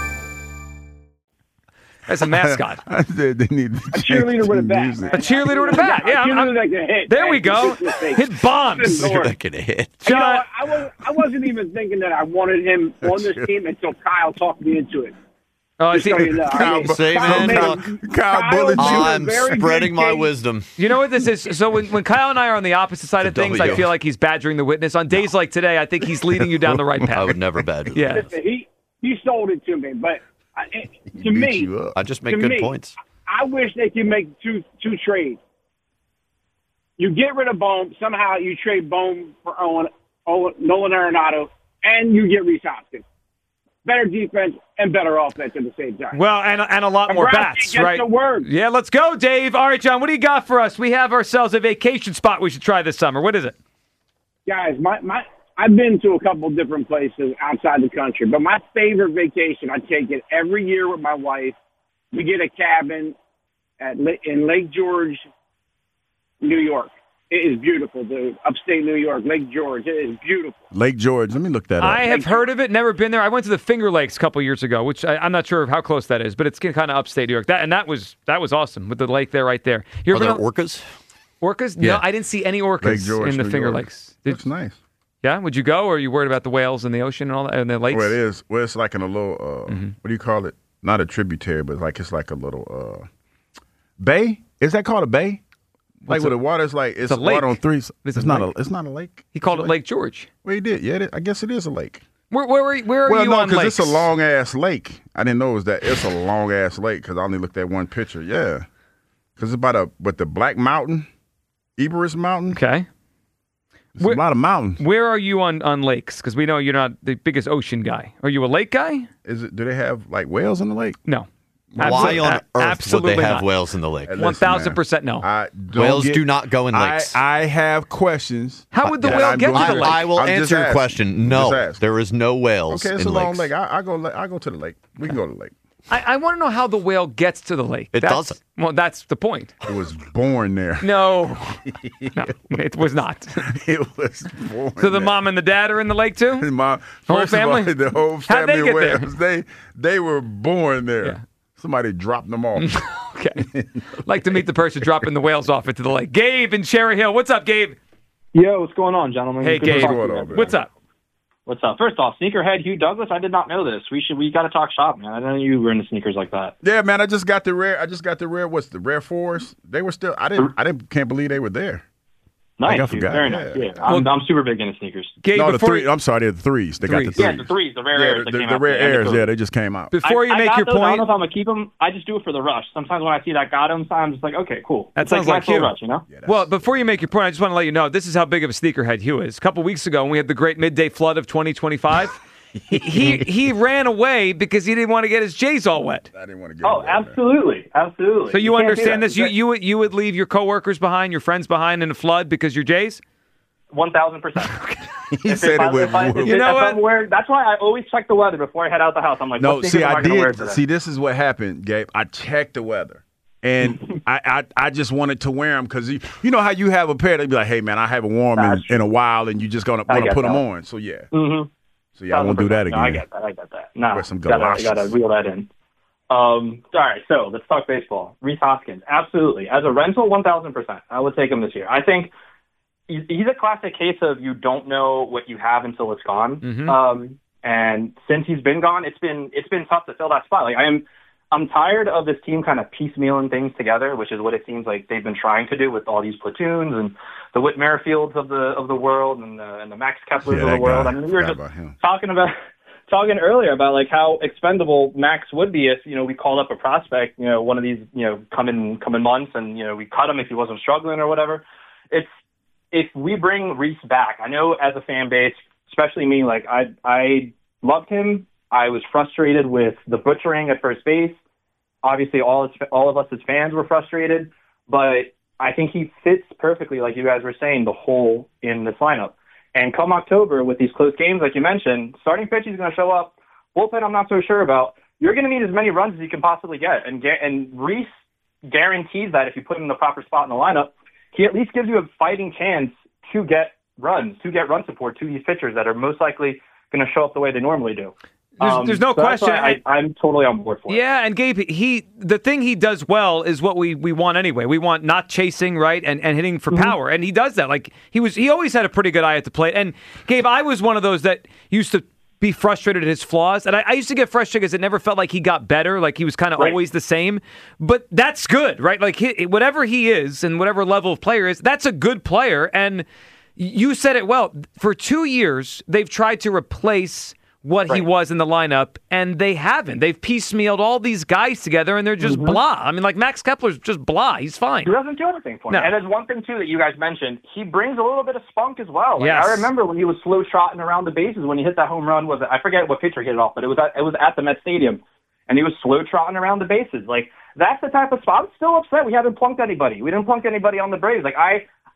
As a mascot. I said they need A cheerleader with a bat. man. A cheerleader with a bat. Yeah, a I'm- cheerleader I'm- that can hit. there man. we go. For goodness sake. Hit bombs. Good Lord. That could hit. You know, what? I, was, I wasn't even thinking that I wanted him on this team until Kyle talked me into it. Oh, I Just see. so you know. I mean, Save Kyle him. made- Kyle- Kyle bullied made you. a I'm very spreading good my case. wisdom. You know what this is? So when, when Kyle and I are on the opposite side of It's a things, I W. feel like he's badgering the witness. On days like today, I think he's leading you down the right I path. would never badger. Yeah. Listen, he he sold it to me, but I, it, to Beat me, you up. I just make To good me, points. I wish they could make two two trades. You get rid of Bohm. Somehow you trade Bohm for Owen, Owen, Nolan Arenado, and you get Reese Hoskins. Better defense and better offense at the same time. Well, and and a lot more Dombrowski bats, gets right? the word. Yeah, let's go, Dave. All right, John, what do you got for us? We have ourselves a vacation spot we should try this summer. What is it? guys, my, my I've been to a couple different places outside the country, but my favorite vacation, I take it every year with my wife. We get a cabin at in Lake George, New York. It is beautiful, dude. Upstate New York, Lake George. It is beautiful. Lake George. Let me look that up. I have heard of it, never been there. I went to the Finger Lakes a couple years ago, which I, I'm not sure how close that is, but it's kind of upstate New York. That and that was that was awesome with the lake there, right there. You Are ever there been- orcas? Orcas? Yeah. No, I didn't see any orcas Lake George, in the New Finger York. Lakes. Did, Looks nice. Yeah, would you go, or are you worried about the whales in the ocean and all that, and the lakes? Well, it is. Well, it's like in a little. Uh, Mm-hmm. What do you call it? Not a tributary, but like it's like a little uh, bay. Is that called a bay? Like What's where a- the water's like it's, it's a lake. water on three. It's It's, a not lake. a. It's not a lake. He called It's it a Lake George. Well, he did. Yeah, it, I guess it is a lake. Where where are, where are well, you no, on lakes? it's a long ass lake. I didn't know it was that. It's a long ass lake because I only looked at one picture. Yeah, because it's about a but the Black Mountain, Eberus Mountain. Okay. It's a lot of mountains. Where are you on, on lakes? Because we know you're not the biggest ocean guy. Are you a lake guy? Is it? Do they have like whales in the lake? No. Why Absolutely- on a- earth would absolutely they have not. whales in the lake? Hey, One listen, thousand man. percent no. I don't Whales get- do not go in I- lakes. I, have questions. How would the that whale I'm get going to the I, lake? I will I'm just answer your asking. question. I'm No, just asking. there is no whales Okay, it's in a long lakes. lake. I, I go. I go to the lake. We can go to the lake. I, I want to know how the whale gets to the lake. It That's- doesn't. Well, that's the point. It was born there. No, no, it was not. It was born. So the there. mom and the dad are in the lake too? My Whole first of all, family? the whole How'd they family get there? whales, They they were born there. Yeah. Somebody dropped them off. Okay. Like to meet the person dropping the whales off into the lake. Gabe in Cherry Hill. What's up, Gabe? Yo, what's going on, gentlemen? Hey, Good to Gabe. talk to What's you going on, guys. What's up? What's up? First off, sneakerhead Hugh Douglas. I did not know this. We should. We got to talk shop, man. I didn't know you were into sneakers like that. Yeah, man. I just got the rare. I just got the rare. What's the rare fours? They were still. I didn't. I didn't. Can't believe they were there. Nice, Like, I dude. forgot. Very Yeah. nice. Yeah, I'm, I'm super big into sneakers. Gabe, no, the before three. you, I'm sorry, they're the threes. They got the Threes. threes. Yeah, the threes, the rare Yeah, airs. the, that the, came the out rare at the end of airs. COVID. Yeah, they just came out. before you I, make I got your those. I don't point, know if I'm gonna keep them. I just do it for the rush. Sometimes when I see that got them, I'm just like, okay, cool. That It's sounds like, like nice little Hugh. rush, you know. Yeah, that's- well, before you make your point, I just want to let you know this is how big of a sneakerhead Hugh is. A couple weeks ago, when we had the great midday flood of twenty twenty-five, he, he he ran away because he didn't want to get his J's all wet. I didn't want to get. Oh, them there. absolutely, absolutely. So you, can't do understand that. this? You you would you would leave your coworkers behind, your friends behind in a flood because you're J's? One thousand percent. He said it with. You know what? Wearing, that's why I always check the weather before I head out the house. I'm like, No, what see, sneakers am I gonna wear did. today? See, this is what happened, Gabe. I checked the weather, and I, I, I just wanted to wear them because you, you know how you have a pair. They'd be like, "Hey, man, I haven't worn them in, in a while," and you just gonna I want to get put them that. on. So yeah, Mm-hmm. so yeah, I won't do that again. No, I get that. I get that. No, Wear some gotta, galoshes. gotta wheel that in. Um, all right, so let's talk baseball. Rhys Hoskins, absolutely. As a rental, one thousand percent. I would take him this year. I think he's, he's a classic case of you don't know what you have until it's gone. Mhm. Um, and since he's been gone, it's been it's been tough to fill that spot. Like I am, I'm tired of this team kind of piecemealing things together, which is what it seems like they've been trying to do with all these platoons and the Whit Merrifields of the of the world and the, and the Max Keplers Yeah, of that the world. guy. I mean, we were Forgot just about him. talking about talking earlier about like how expendable Max would be if, you know, we called up a prospect, you know, one of these, you know, coming coming months and, you know, we cut him if he wasn't struggling or whatever. It's if we bring Rhys back, I know as a fan base, especially me, like I I loved him. I was frustrated with the butchering at first base. Obviously all his, all of us as fans were frustrated, but I think he fits perfectly, like you guys were saying, the hole in this lineup. And come October, with these close games, like you mentioned, starting pitch is going to show up. Bullpen, I'm not so sure about. You're going to need as many runs as you can possibly get. And and Rhys guarantees that if you put him in the proper spot in the lineup, he at least gives you a fighting chance to get runs, to get run support to these pitchers that are most likely going to show up the way they normally do. There's, Um, there's no so that's question. why I, I'm totally on board for it. Yeah, and Gabe, he the thing he does well is what we, we want anyway. We want not chasing, right, and, and hitting for Mm-hmm. power, and he does that. Like he was, he always had a pretty good eye at the plate. And Gabe, I was one of those that used to be frustrated at his flaws, and I, I used to get frustrated because it never felt like he got better. Like he was kind of Right. always the same. But that's good, right? Like he, whatever he is and whatever level of player is, that's a good player. And you said it well. For two years, they've tried to replace what he was in the lineup, and they haven't. They've piecemealed all these guys together, and they're just Mhm. blah. I mean, like Max Kepler's just blah. He's fine. He doesn't do anything for No. me. And there's one thing, too, that you guys mentioned. He brings a little bit of spunk as well. Like, Yes. I remember when he was slow trotting around the bases when he hit that home run. Was it, I forget what pitcher hit it off, but it was at, it was at the Met Stadium, and he was slow trotting around the bases. Like, that's the type of spot. I'm still upset we haven't plunked anybody. We didn't plunk anybody on the Braves. Like, I,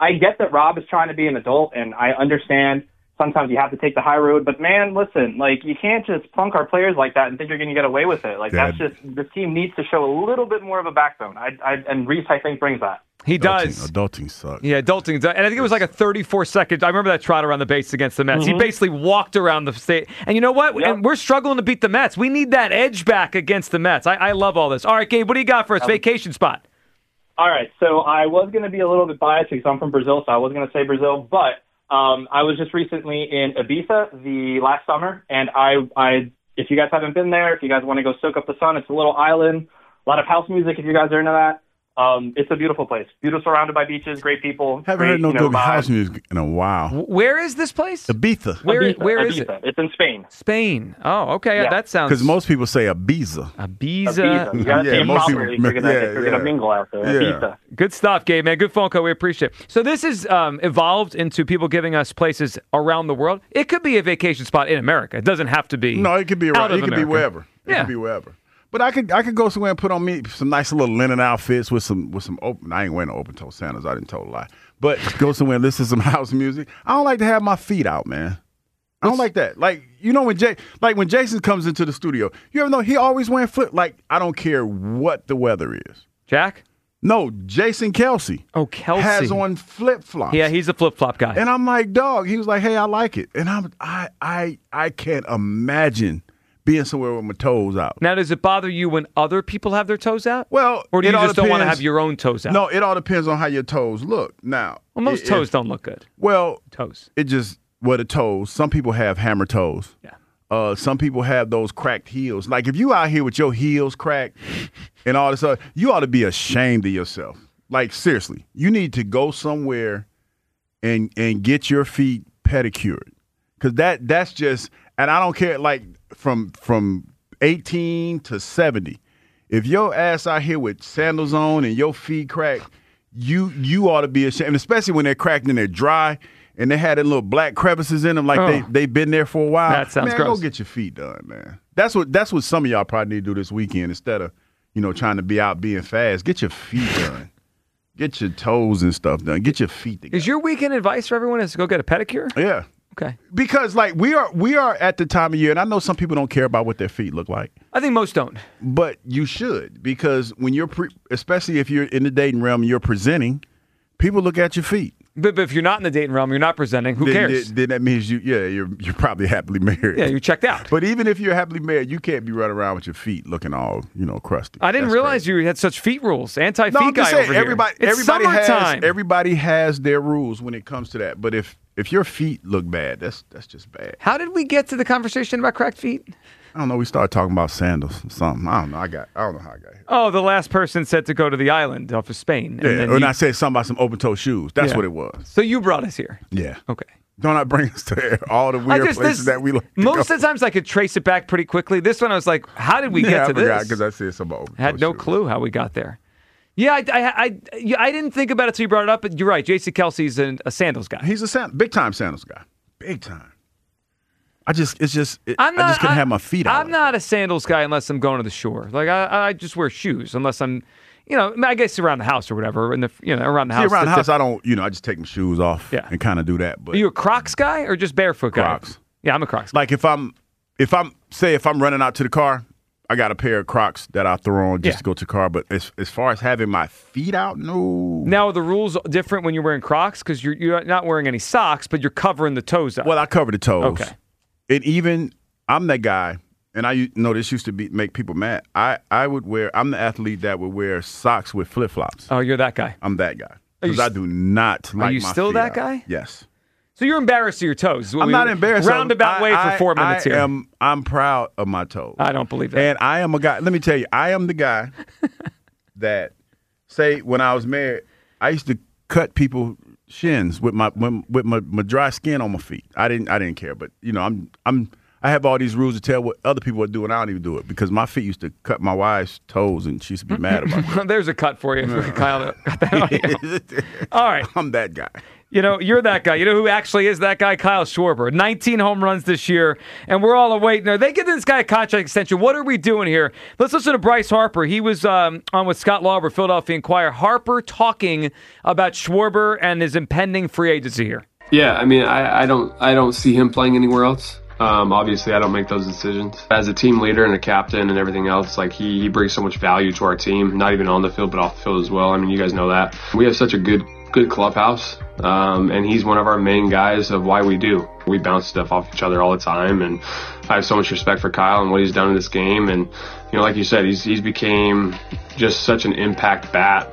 I get that Rob is trying to be an adult, and I understand sometimes you have to take the high road. But, man, listen, like, you can't just punk our players like that and think you're going to get away with it. Like, Dad. that's just – this team needs to show a little bit more of a backbone. I, I, and Reese, I think, brings that. He Adulting, does. Adulting sucks. Yeah, adulting. And I think it was like a thirty-four second. I remember that trot around the base against the Mets. Mm-hmm. He basically walked around the state. And you know what? Yep. And we're struggling to beat the Mets. We need that edge back against the Mets. I, I love all this. All right, Gabe, what do you got for us? Um, Vacation spot. All right, so I was going to be a little bit biased because I'm from Brazil, so I was going to say Brazil, but um, I was just recently in Ibiza the last summer, and I, I, if you guys haven't been there, if you guys want to go soak up the sun, it's a little island, a lot of house music if you guys are into that. Um, it's a beautiful place. Beautiful, surrounded by beaches, great people. Haven't great, heard no you know, good vibe. house music in a while. Where is this place? Ibiza. Where, Ibiza, where is Ibiza. it? It's in Spain. Spain. Oh, okay. Yeah. That sounds. Because most people say Ibiza. Ibiza. Ibiza. You gotta Yeah, say it most properly people- if you're gonna, yeah, if you're yeah. gonna mingle out there. Yeah. Ibiza. Good stuff, Gabe, man. Good phone call. We appreciate it. So this is um, evolved into people giving us places around the world. It could be a vacation spot in America. It doesn't have to be. No, it could be out around. of It could be America. wherever. It Yeah. could be wherever. But I could I could go somewhere and put on me some nice little linen outfits with some with some open. I ain't wearing no open toe sandals. I didn't tell a lie. But go somewhere and listen to some house music. I don't like to have my feet out, man. I don't like that. Like you know when Jay like when Jason comes into the studio, you ever know he always wearing flip. Like I don't care what the weather is. Jack? No, Jason Kelsey. Oh, Kelsey has on flip flops. Yeah, he's a flip flop guy. And I'm like, dog. He was like, hey, I like it. And I'm I I I can't imagine being somewhere with my toes out. Now, does it bother you when other people have their toes out? Well, or do it you all just don't want to depends- have your own toes out? No, it all depends on how your toes look. Now, Well, most i- toes if- don't look good. Well, toes. It just well the toes. Some people have hammer toes. Yeah. Uh, some people have those cracked heels. Like if you out here with your heels cracked and all this other, you ought to be ashamed of yourself. Like seriously, you need to go somewhere and and get your feet pedicured, because that that's just. And I don't care. Like from from eighteen to seventy, if your ass out here with sandals on and your feet cracked, you you ought to be ashamed. Especially when they're cracked and they're dry and they had them little black crevices in them, like Oh. they they've been there for a while. That sounds man, gross. Go get your feet done, man. That's what that's what some of y'all probably need to do this weekend instead of you know trying to be out being fast. Get your feet done. Get your toes and stuff done. Get your feet together. Is your weekend advice for everyone is to go get a pedicure? Yeah. Okay. Because like we are we are at the time of year, and I know some people don't care about what their feet look like. I think most don't. But you should, because when you're pre- especially if you're in the dating realm and you're presenting, people look at your feet. But, but if you're not in the dating realm, you're not presenting, who then, cares? Then, then that means you yeah, you're you're probably happily married. Yeah, you're checked out. But even if you're happily married, you can't be running around with your feet looking all, you know, crusty. I didn't That's realize you had such feet rules. Anti-feet No, I'm guy just saying, over here. everybody, It's everybody has summertime. everybody has their rules when it comes to that. But if if your feet look bad, that's that's just bad. How did we get to the conversation about cracked feet? I don't know. We started talking about sandals or something. I don't know. I got. I don't know how I got here. Oh, the last person said to go to the island off of Spain. Yeah, then and you- I said something about some open toe shoes. That's Yeah. what it was. So you brought us here. Yeah. Okay. Don't I bring us to all the I weird just- places this- that we like to Most go? of the times I could trace it back pretty quickly. This one I was like, how did we yeah, get I to forgot this? because I said something about open I had toe no shoes. clue how we got there. Yeah, I, I, I, yeah, I didn't think about it until you brought it up, but you're right. J C Kelsey's an, a sandals guy. He's a sand, big time sandals guy. Big time. I just, it's just, it, I'm not, I just couldn't I- have my feet out. I'm not a sandals guy unless I'm going to the shore. Like I, I just wear shoes unless I'm, you know, I guess around the house or whatever. In the, you know, around the See, house. around the That's house, it. I don't, you know, I just take my shoes off Yeah. and kind of do that. But Are you a Crocs guy or just barefoot guy? Crocs. Yeah, I'm a Crocs. Like if I'm, if I'm, say if I'm running out to the car, I got a pair of Crocs that I throw on just Yeah. to go to the car. But as as far as having my feet out, no. Now are the rules different when you're wearing Crocs because you're you're not wearing any socks, but you're covering the toes up. Well, I cover the toes. Okay. And even I'm that guy, and I u- know this used to be make people mad. I, I would wear. I'm the athlete that would wear socks with flip flops. Oh, you're that guy. I'm that guy Are you because I s- do not like. you my still feet that out. guy? Yes. So you're embarrassed of your toes. is what I'm we- not embarrassed. of them. Roundabout I- way I- for four minutes I here. Am, I'm proud of my toes. I don't believe that. And I am a guy. Let me tell you, I am the guy that say when I was married, I used to cut people shins with my when, with my, my dry skin on my feet. I didn't I didn't care, but you know I'm I'm I have all these rules to tell what other people are doing. I don't even do it because my feet used to cut my wife's toes, and she used to be mad about it. There's a cut for you, Kyle. Got that on. All right. I'm that guy. You know, you're that guy. You know who actually is that guy? Kyle Schwarber. nineteen home runs this year, and we're all awaiting. Are they giving this guy a contract extension? What are we doing here? Let's listen to Bryce Harper. He was um, on with Scott Lauber, Philadelphia Inquirer. Harper talking about Schwarber and his impending free agency here. Yeah, I mean, I, I don't, I don't see him playing anywhere else. Um, obviously, I don't make those decisions. As a team leader and a captain and everything else, like he, he brings so much value to our team, not even on the field, but off the field as well. I mean, you guys know that. We have such a good, good clubhouse, um, and he's one of our main guys of why we do. We bounce stuff off each other all the time, and I have so much respect for Kyle and what he's done in this game. And, you know, like you said, he's, he's became just such an impact bat,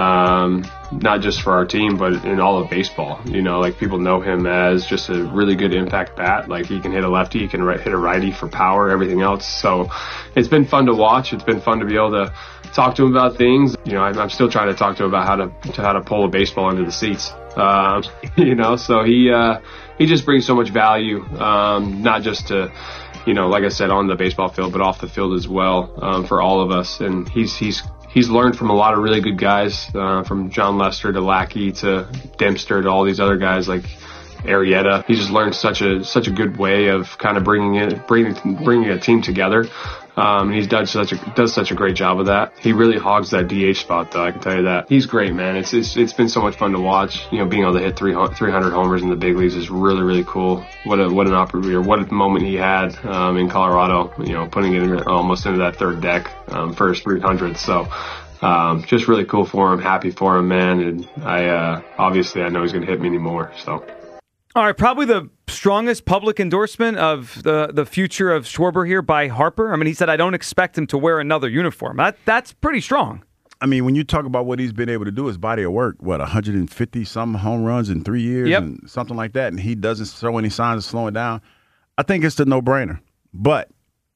um, not just for our team, but in all of baseball. You know, like people know him as just a really good impact bat. Like he can hit a lefty, he can hit a righty for power, everything else. So it's been fun to watch. It's been fun to be able to talk to him about things. You know, I'm, I'm still trying to talk to him about how to, to how to pull a baseball into the seats. Um, you know, so he, uh, he just brings so much value, um, not just to, you know, like I said, on the baseball field, but off the field as well, um, for all of us. And he's, he's, he's learned from a lot of really good guys, uh, from John Lester to Lackey to Dempster to all these other guys like Arrieta. He just learned such a, such a good way of kind of bringing it, bringing, bringing a team together. Um, and he's done such a, does such a great job of that. He really hogs that D H spot, though. I can tell you that. He's great, man. It's, it's, it's been so much fun to watch. You know, being able to hit three hundred homers in the big leagues is really, really cool. What a, what an opportunity, or what a moment he had, um, in Colorado, you know, putting it in, almost into that third deck, um, for his three hundred. So, um, just really cool for him. Happy for him, man. And I, uh, obviously I know he's going to hit many more, so. All right, probably the strongest public endorsement of the, the future of Schwarber here by Harper. I mean, he said, I don't expect him to wear another uniform. That That's pretty strong. I mean, when you talk about what he's been able to do, his body of work, what, one hundred fifty some home runs in three years yep. and something like that, and he doesn't show any signs of slowing down, I think it's a no-brainer. But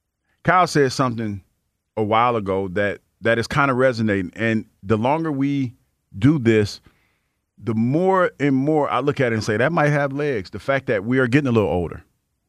Kyle said something a while ago that, that is kind of resonating, and the longer we do this, the more and more I look at it and say, that might have legs. The fact that we are getting a little older.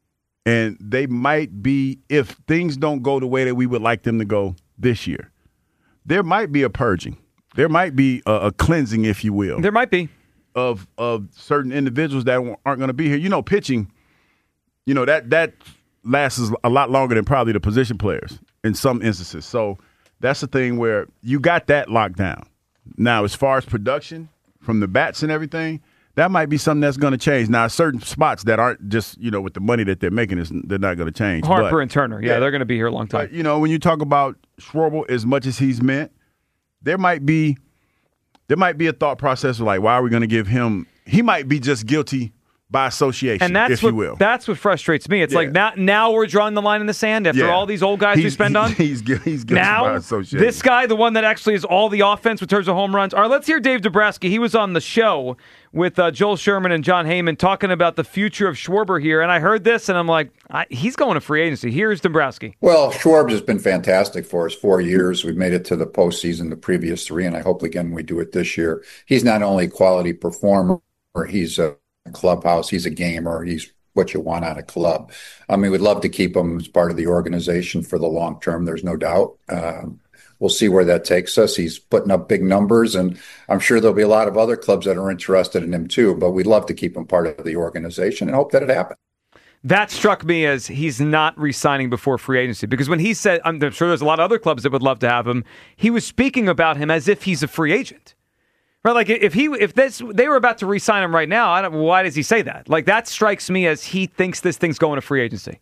And they might be, if things don't go the way that we would like them to go this year, there might be a purging. There might be a, a cleansing, if you will. There might be. Of of certain individuals that aren't going to be here. You know, pitching, you know, that, that lasts a lot longer than probably the position players in some instances. So that's the thing where you got that locked down. Now, as far as production, from the bats and everything, that might be something that's going to change. Now, certain spots that aren't just, you know, with the money that they're making, is they're not going to change. Harper but, and Turner, yeah, yeah, they're going to be here a long time. But, you know, when you talk about Schwarber, as much as he's meant, there might be there might be a thought process of like, why are we going to give him – he might be just guilty by association, and that's if what, you will. That's what frustrates me. It's yeah. like now, now we're drawing the line in the sand after yeah. all these old guys he's, we spend he, on. He's, he's guilty now, by association. This guy, the one that actually is all the offense in terms of home runs. All right, let's hear Dave Dombrowski. He was on the show with uh, Joel Sherman and John Heyman talking about the future of Schwarber here. And I heard this, and I'm like, I, he's going to free agency. Here's Dombrowski. Well, Schwarber has been fantastic for us. Four years. We've made it to the postseason the previous three, and I hope, again, we do it this year. He's not only a quality performer, he's a clubhouse, he's a gamer, he's what you want out of club. I mean, we'd love to keep him as part of the organization for the long term. There's no doubt. Um, we'll see where that takes us. He's putting up big numbers, and I'm sure there'll be a lot of other clubs that are interested in him too, but we'd love to keep him part of the organization and hope that it happens. That struck me as he's not re-signing before free agency, because when he said, I'm sure there's a lot of other clubs that would love to have him, he was speaking about him as if he's a free agent. Right, like if he if this they were about to re-sign him right now, I don't, why does he say that? Like that strikes me as he thinks this thing's going to free agency.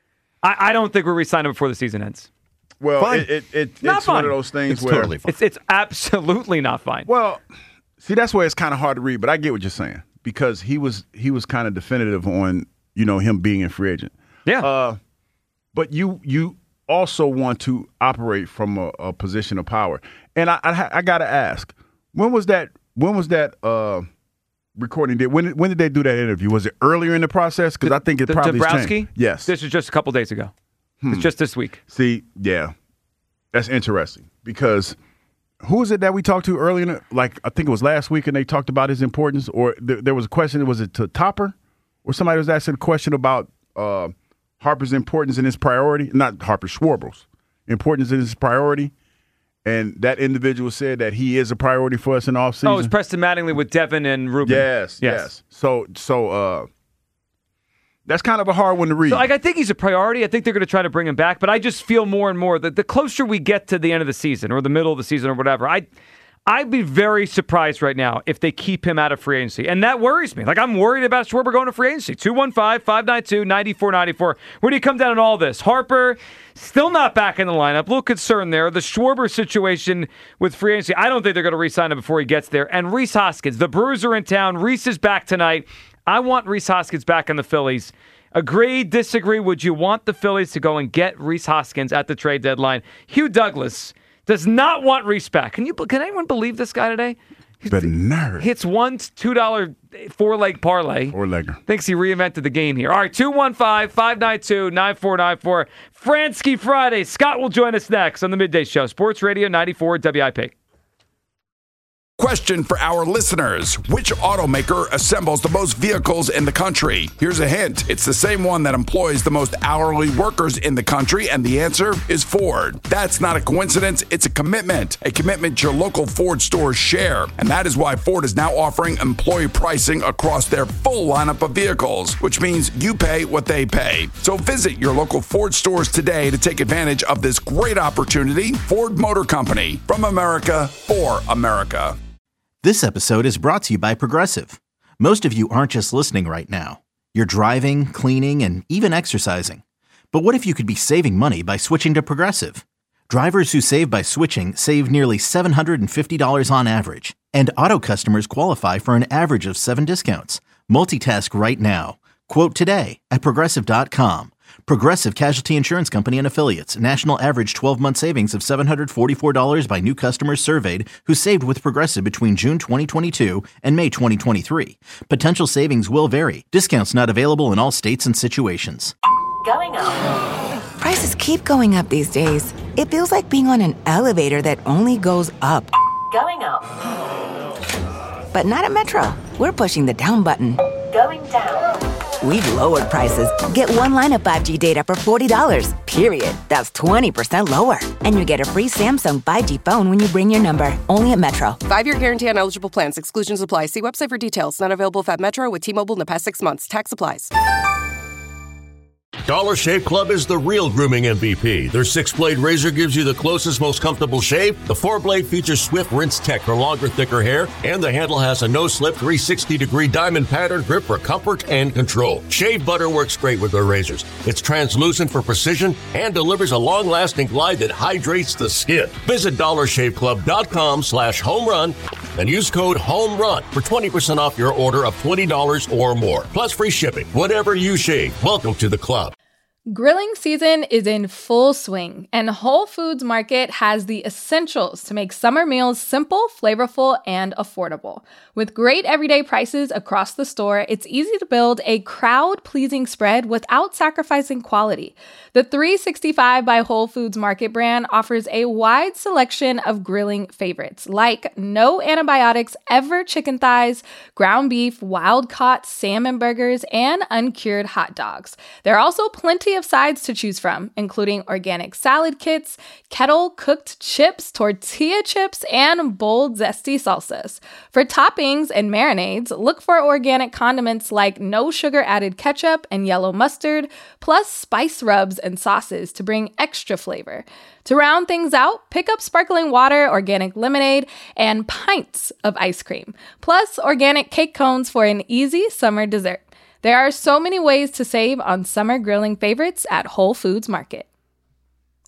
I, I don't think we're re-signing him before the season ends. Well, fine. it, it, it not it's fine. one of those things it's where totally fine. It's it's absolutely not fine. Well, see, that's where it's kind of hard to read, but I get what you're saying because he was he was kind of definitive on you know him being a free agent. Yeah. Uh, but you you also want to operate from a, a position of power, and I I, I got to ask. When was that? When was that uh, recording? Did when? When did they do that interview? Was it earlier in the process? Because I think it the, probably Dombrowski? changed. Yes, this was just a couple days ago. Hmm. It's just this week. See, yeah, that's interesting because who is it that we talked to earlier? In the, like I think it was last week, and they talked about his importance. Or th- there was a question. Was it to Topper, or somebody was asking a question about uh, Harper's importance and his priority, not Harper, Schwarber's importance and his priority. And that individual said that he is a priority for us in off season. Oh, it was Preston Mattingly with Devin and Ruben. Yes, yes. yes. So, so uh, that's kind of a hard one to read. So, like, I think he's a priority. I think they're going to try to bring him back. But I just feel more and more that the closer we get to the end of the season or the middle of the season or whatever, I, I'd be very surprised right now if they keep him out of free agency. And that worries me. Like, I'm worried about Schwarber going to free agency. two one five, five nine two, nine four nine four. Where do you come down on all this? Harper, still not back in the lineup. A little concern there. The Schwarber situation with free agency, I don't think they're going to re-sign him before he gets there. And Rhys Hoskins, the Brewers are in town. Rhys is back tonight. I want Rhys Hoskins back in the Phillies. Agree, disagree? Would you want the Phillies to go and get Rhys Hoskins at the trade deadline? Hugh Douglas does not want Rhys back. Can you? Can anyone believe this guy today? The nerve. Hits one two dollar four-leg parlay. Four-legger. Thinks he reinvented the game here. All right, two one five, five nine two, nine four nine four. Fransky Friday. Scott will join us next on the Midday Show. Sports Radio ninety-four W I P. Question for our listeners. Which automaker assembles the most vehicles in the country? Here's a hint. It's the same one that employs the most hourly workers in the country, and the answer is Ford. That's not a coincidence. It's a commitment. A commitment your local Ford stores share. And that is why Ford is now offering employee pricing across their full lineup of vehicles, which means you pay what they pay. So visit your local Ford stores today to take advantage of this great opportunity. Ford Motor Company. From America, for America. This episode is brought to you by Progressive. Most of you aren't just listening right now. You're driving, cleaning, and even exercising. But what if you could be saving money by switching to Progressive? Drivers who save by switching save nearly seven hundred fifty dollars on average. And auto customers qualify for an average of seven discounts. Multitask right now. Quote today at Progressive dot com. Progressive Casualty Insurance Company and Affiliates. National average twelve-month savings of seven hundred forty-four dollars by new customers surveyed who saved with Progressive between June twenty twenty-two and May twenty twenty-three. Potential savings will vary. Discounts not available in all states and situations. Going up. Prices keep going up these days. It feels like being on an elevator that only goes up. Going up. But not at Metro. We're pushing the down button. Going down. We've lowered prices. Get one line of five G data for forty dollars, period. That's twenty percent lower. And you get a free Samsung five G phone when you bring your number. Only at Metro. Five-year guarantee on eligible plans. Exclusions apply. See website for details. Not available at Metro with T-Mobile in the past six months. Tax applies. Dollar Shave Club is the real grooming M V P. Their six-blade razor gives you the closest, most comfortable shave. The four-blade features Swift Rinse Tech for longer, thicker hair. And the handle has a no-slip three sixty degree diamond pattern grip for comfort and control. Shave butter works great with their razors. It's translucent for precision and delivers a long-lasting glide that hydrates the skin. Visit dollar shave club dot com slash home run and use code HOMERUN for twenty percent off your order of twenty dollars or more. Plus free shipping. Whatever you shave, welcome to the club. Grilling season is in full swing, and Whole Foods Market has the essentials to make summer meals simple, flavorful, and affordable. With great everyday prices across the store, it's easy to build a crowd-pleasing spread without sacrificing quality. The three sixty-five by Whole Foods Market brand offers a wide selection of grilling favorites, like no antibiotics ever chicken thighs, ground beef, wild-caught salmon burgers, and uncured hot dogs. There are also plenty of sides to choose from, including organic salad kits, kettle-cooked chips, tortilla chips, and bold, zesty salsas. For toppings and marinades, look for organic condiments like no sugar-added ketchup and yellow mustard, plus spice rubs and sauces to bring extra flavor. To round things out, pick up sparkling water, organic lemonade, and pints of ice cream, plus organic cake cones for an easy summer dessert. There are so many ways to save on summer grilling favorites at Whole Foods Market.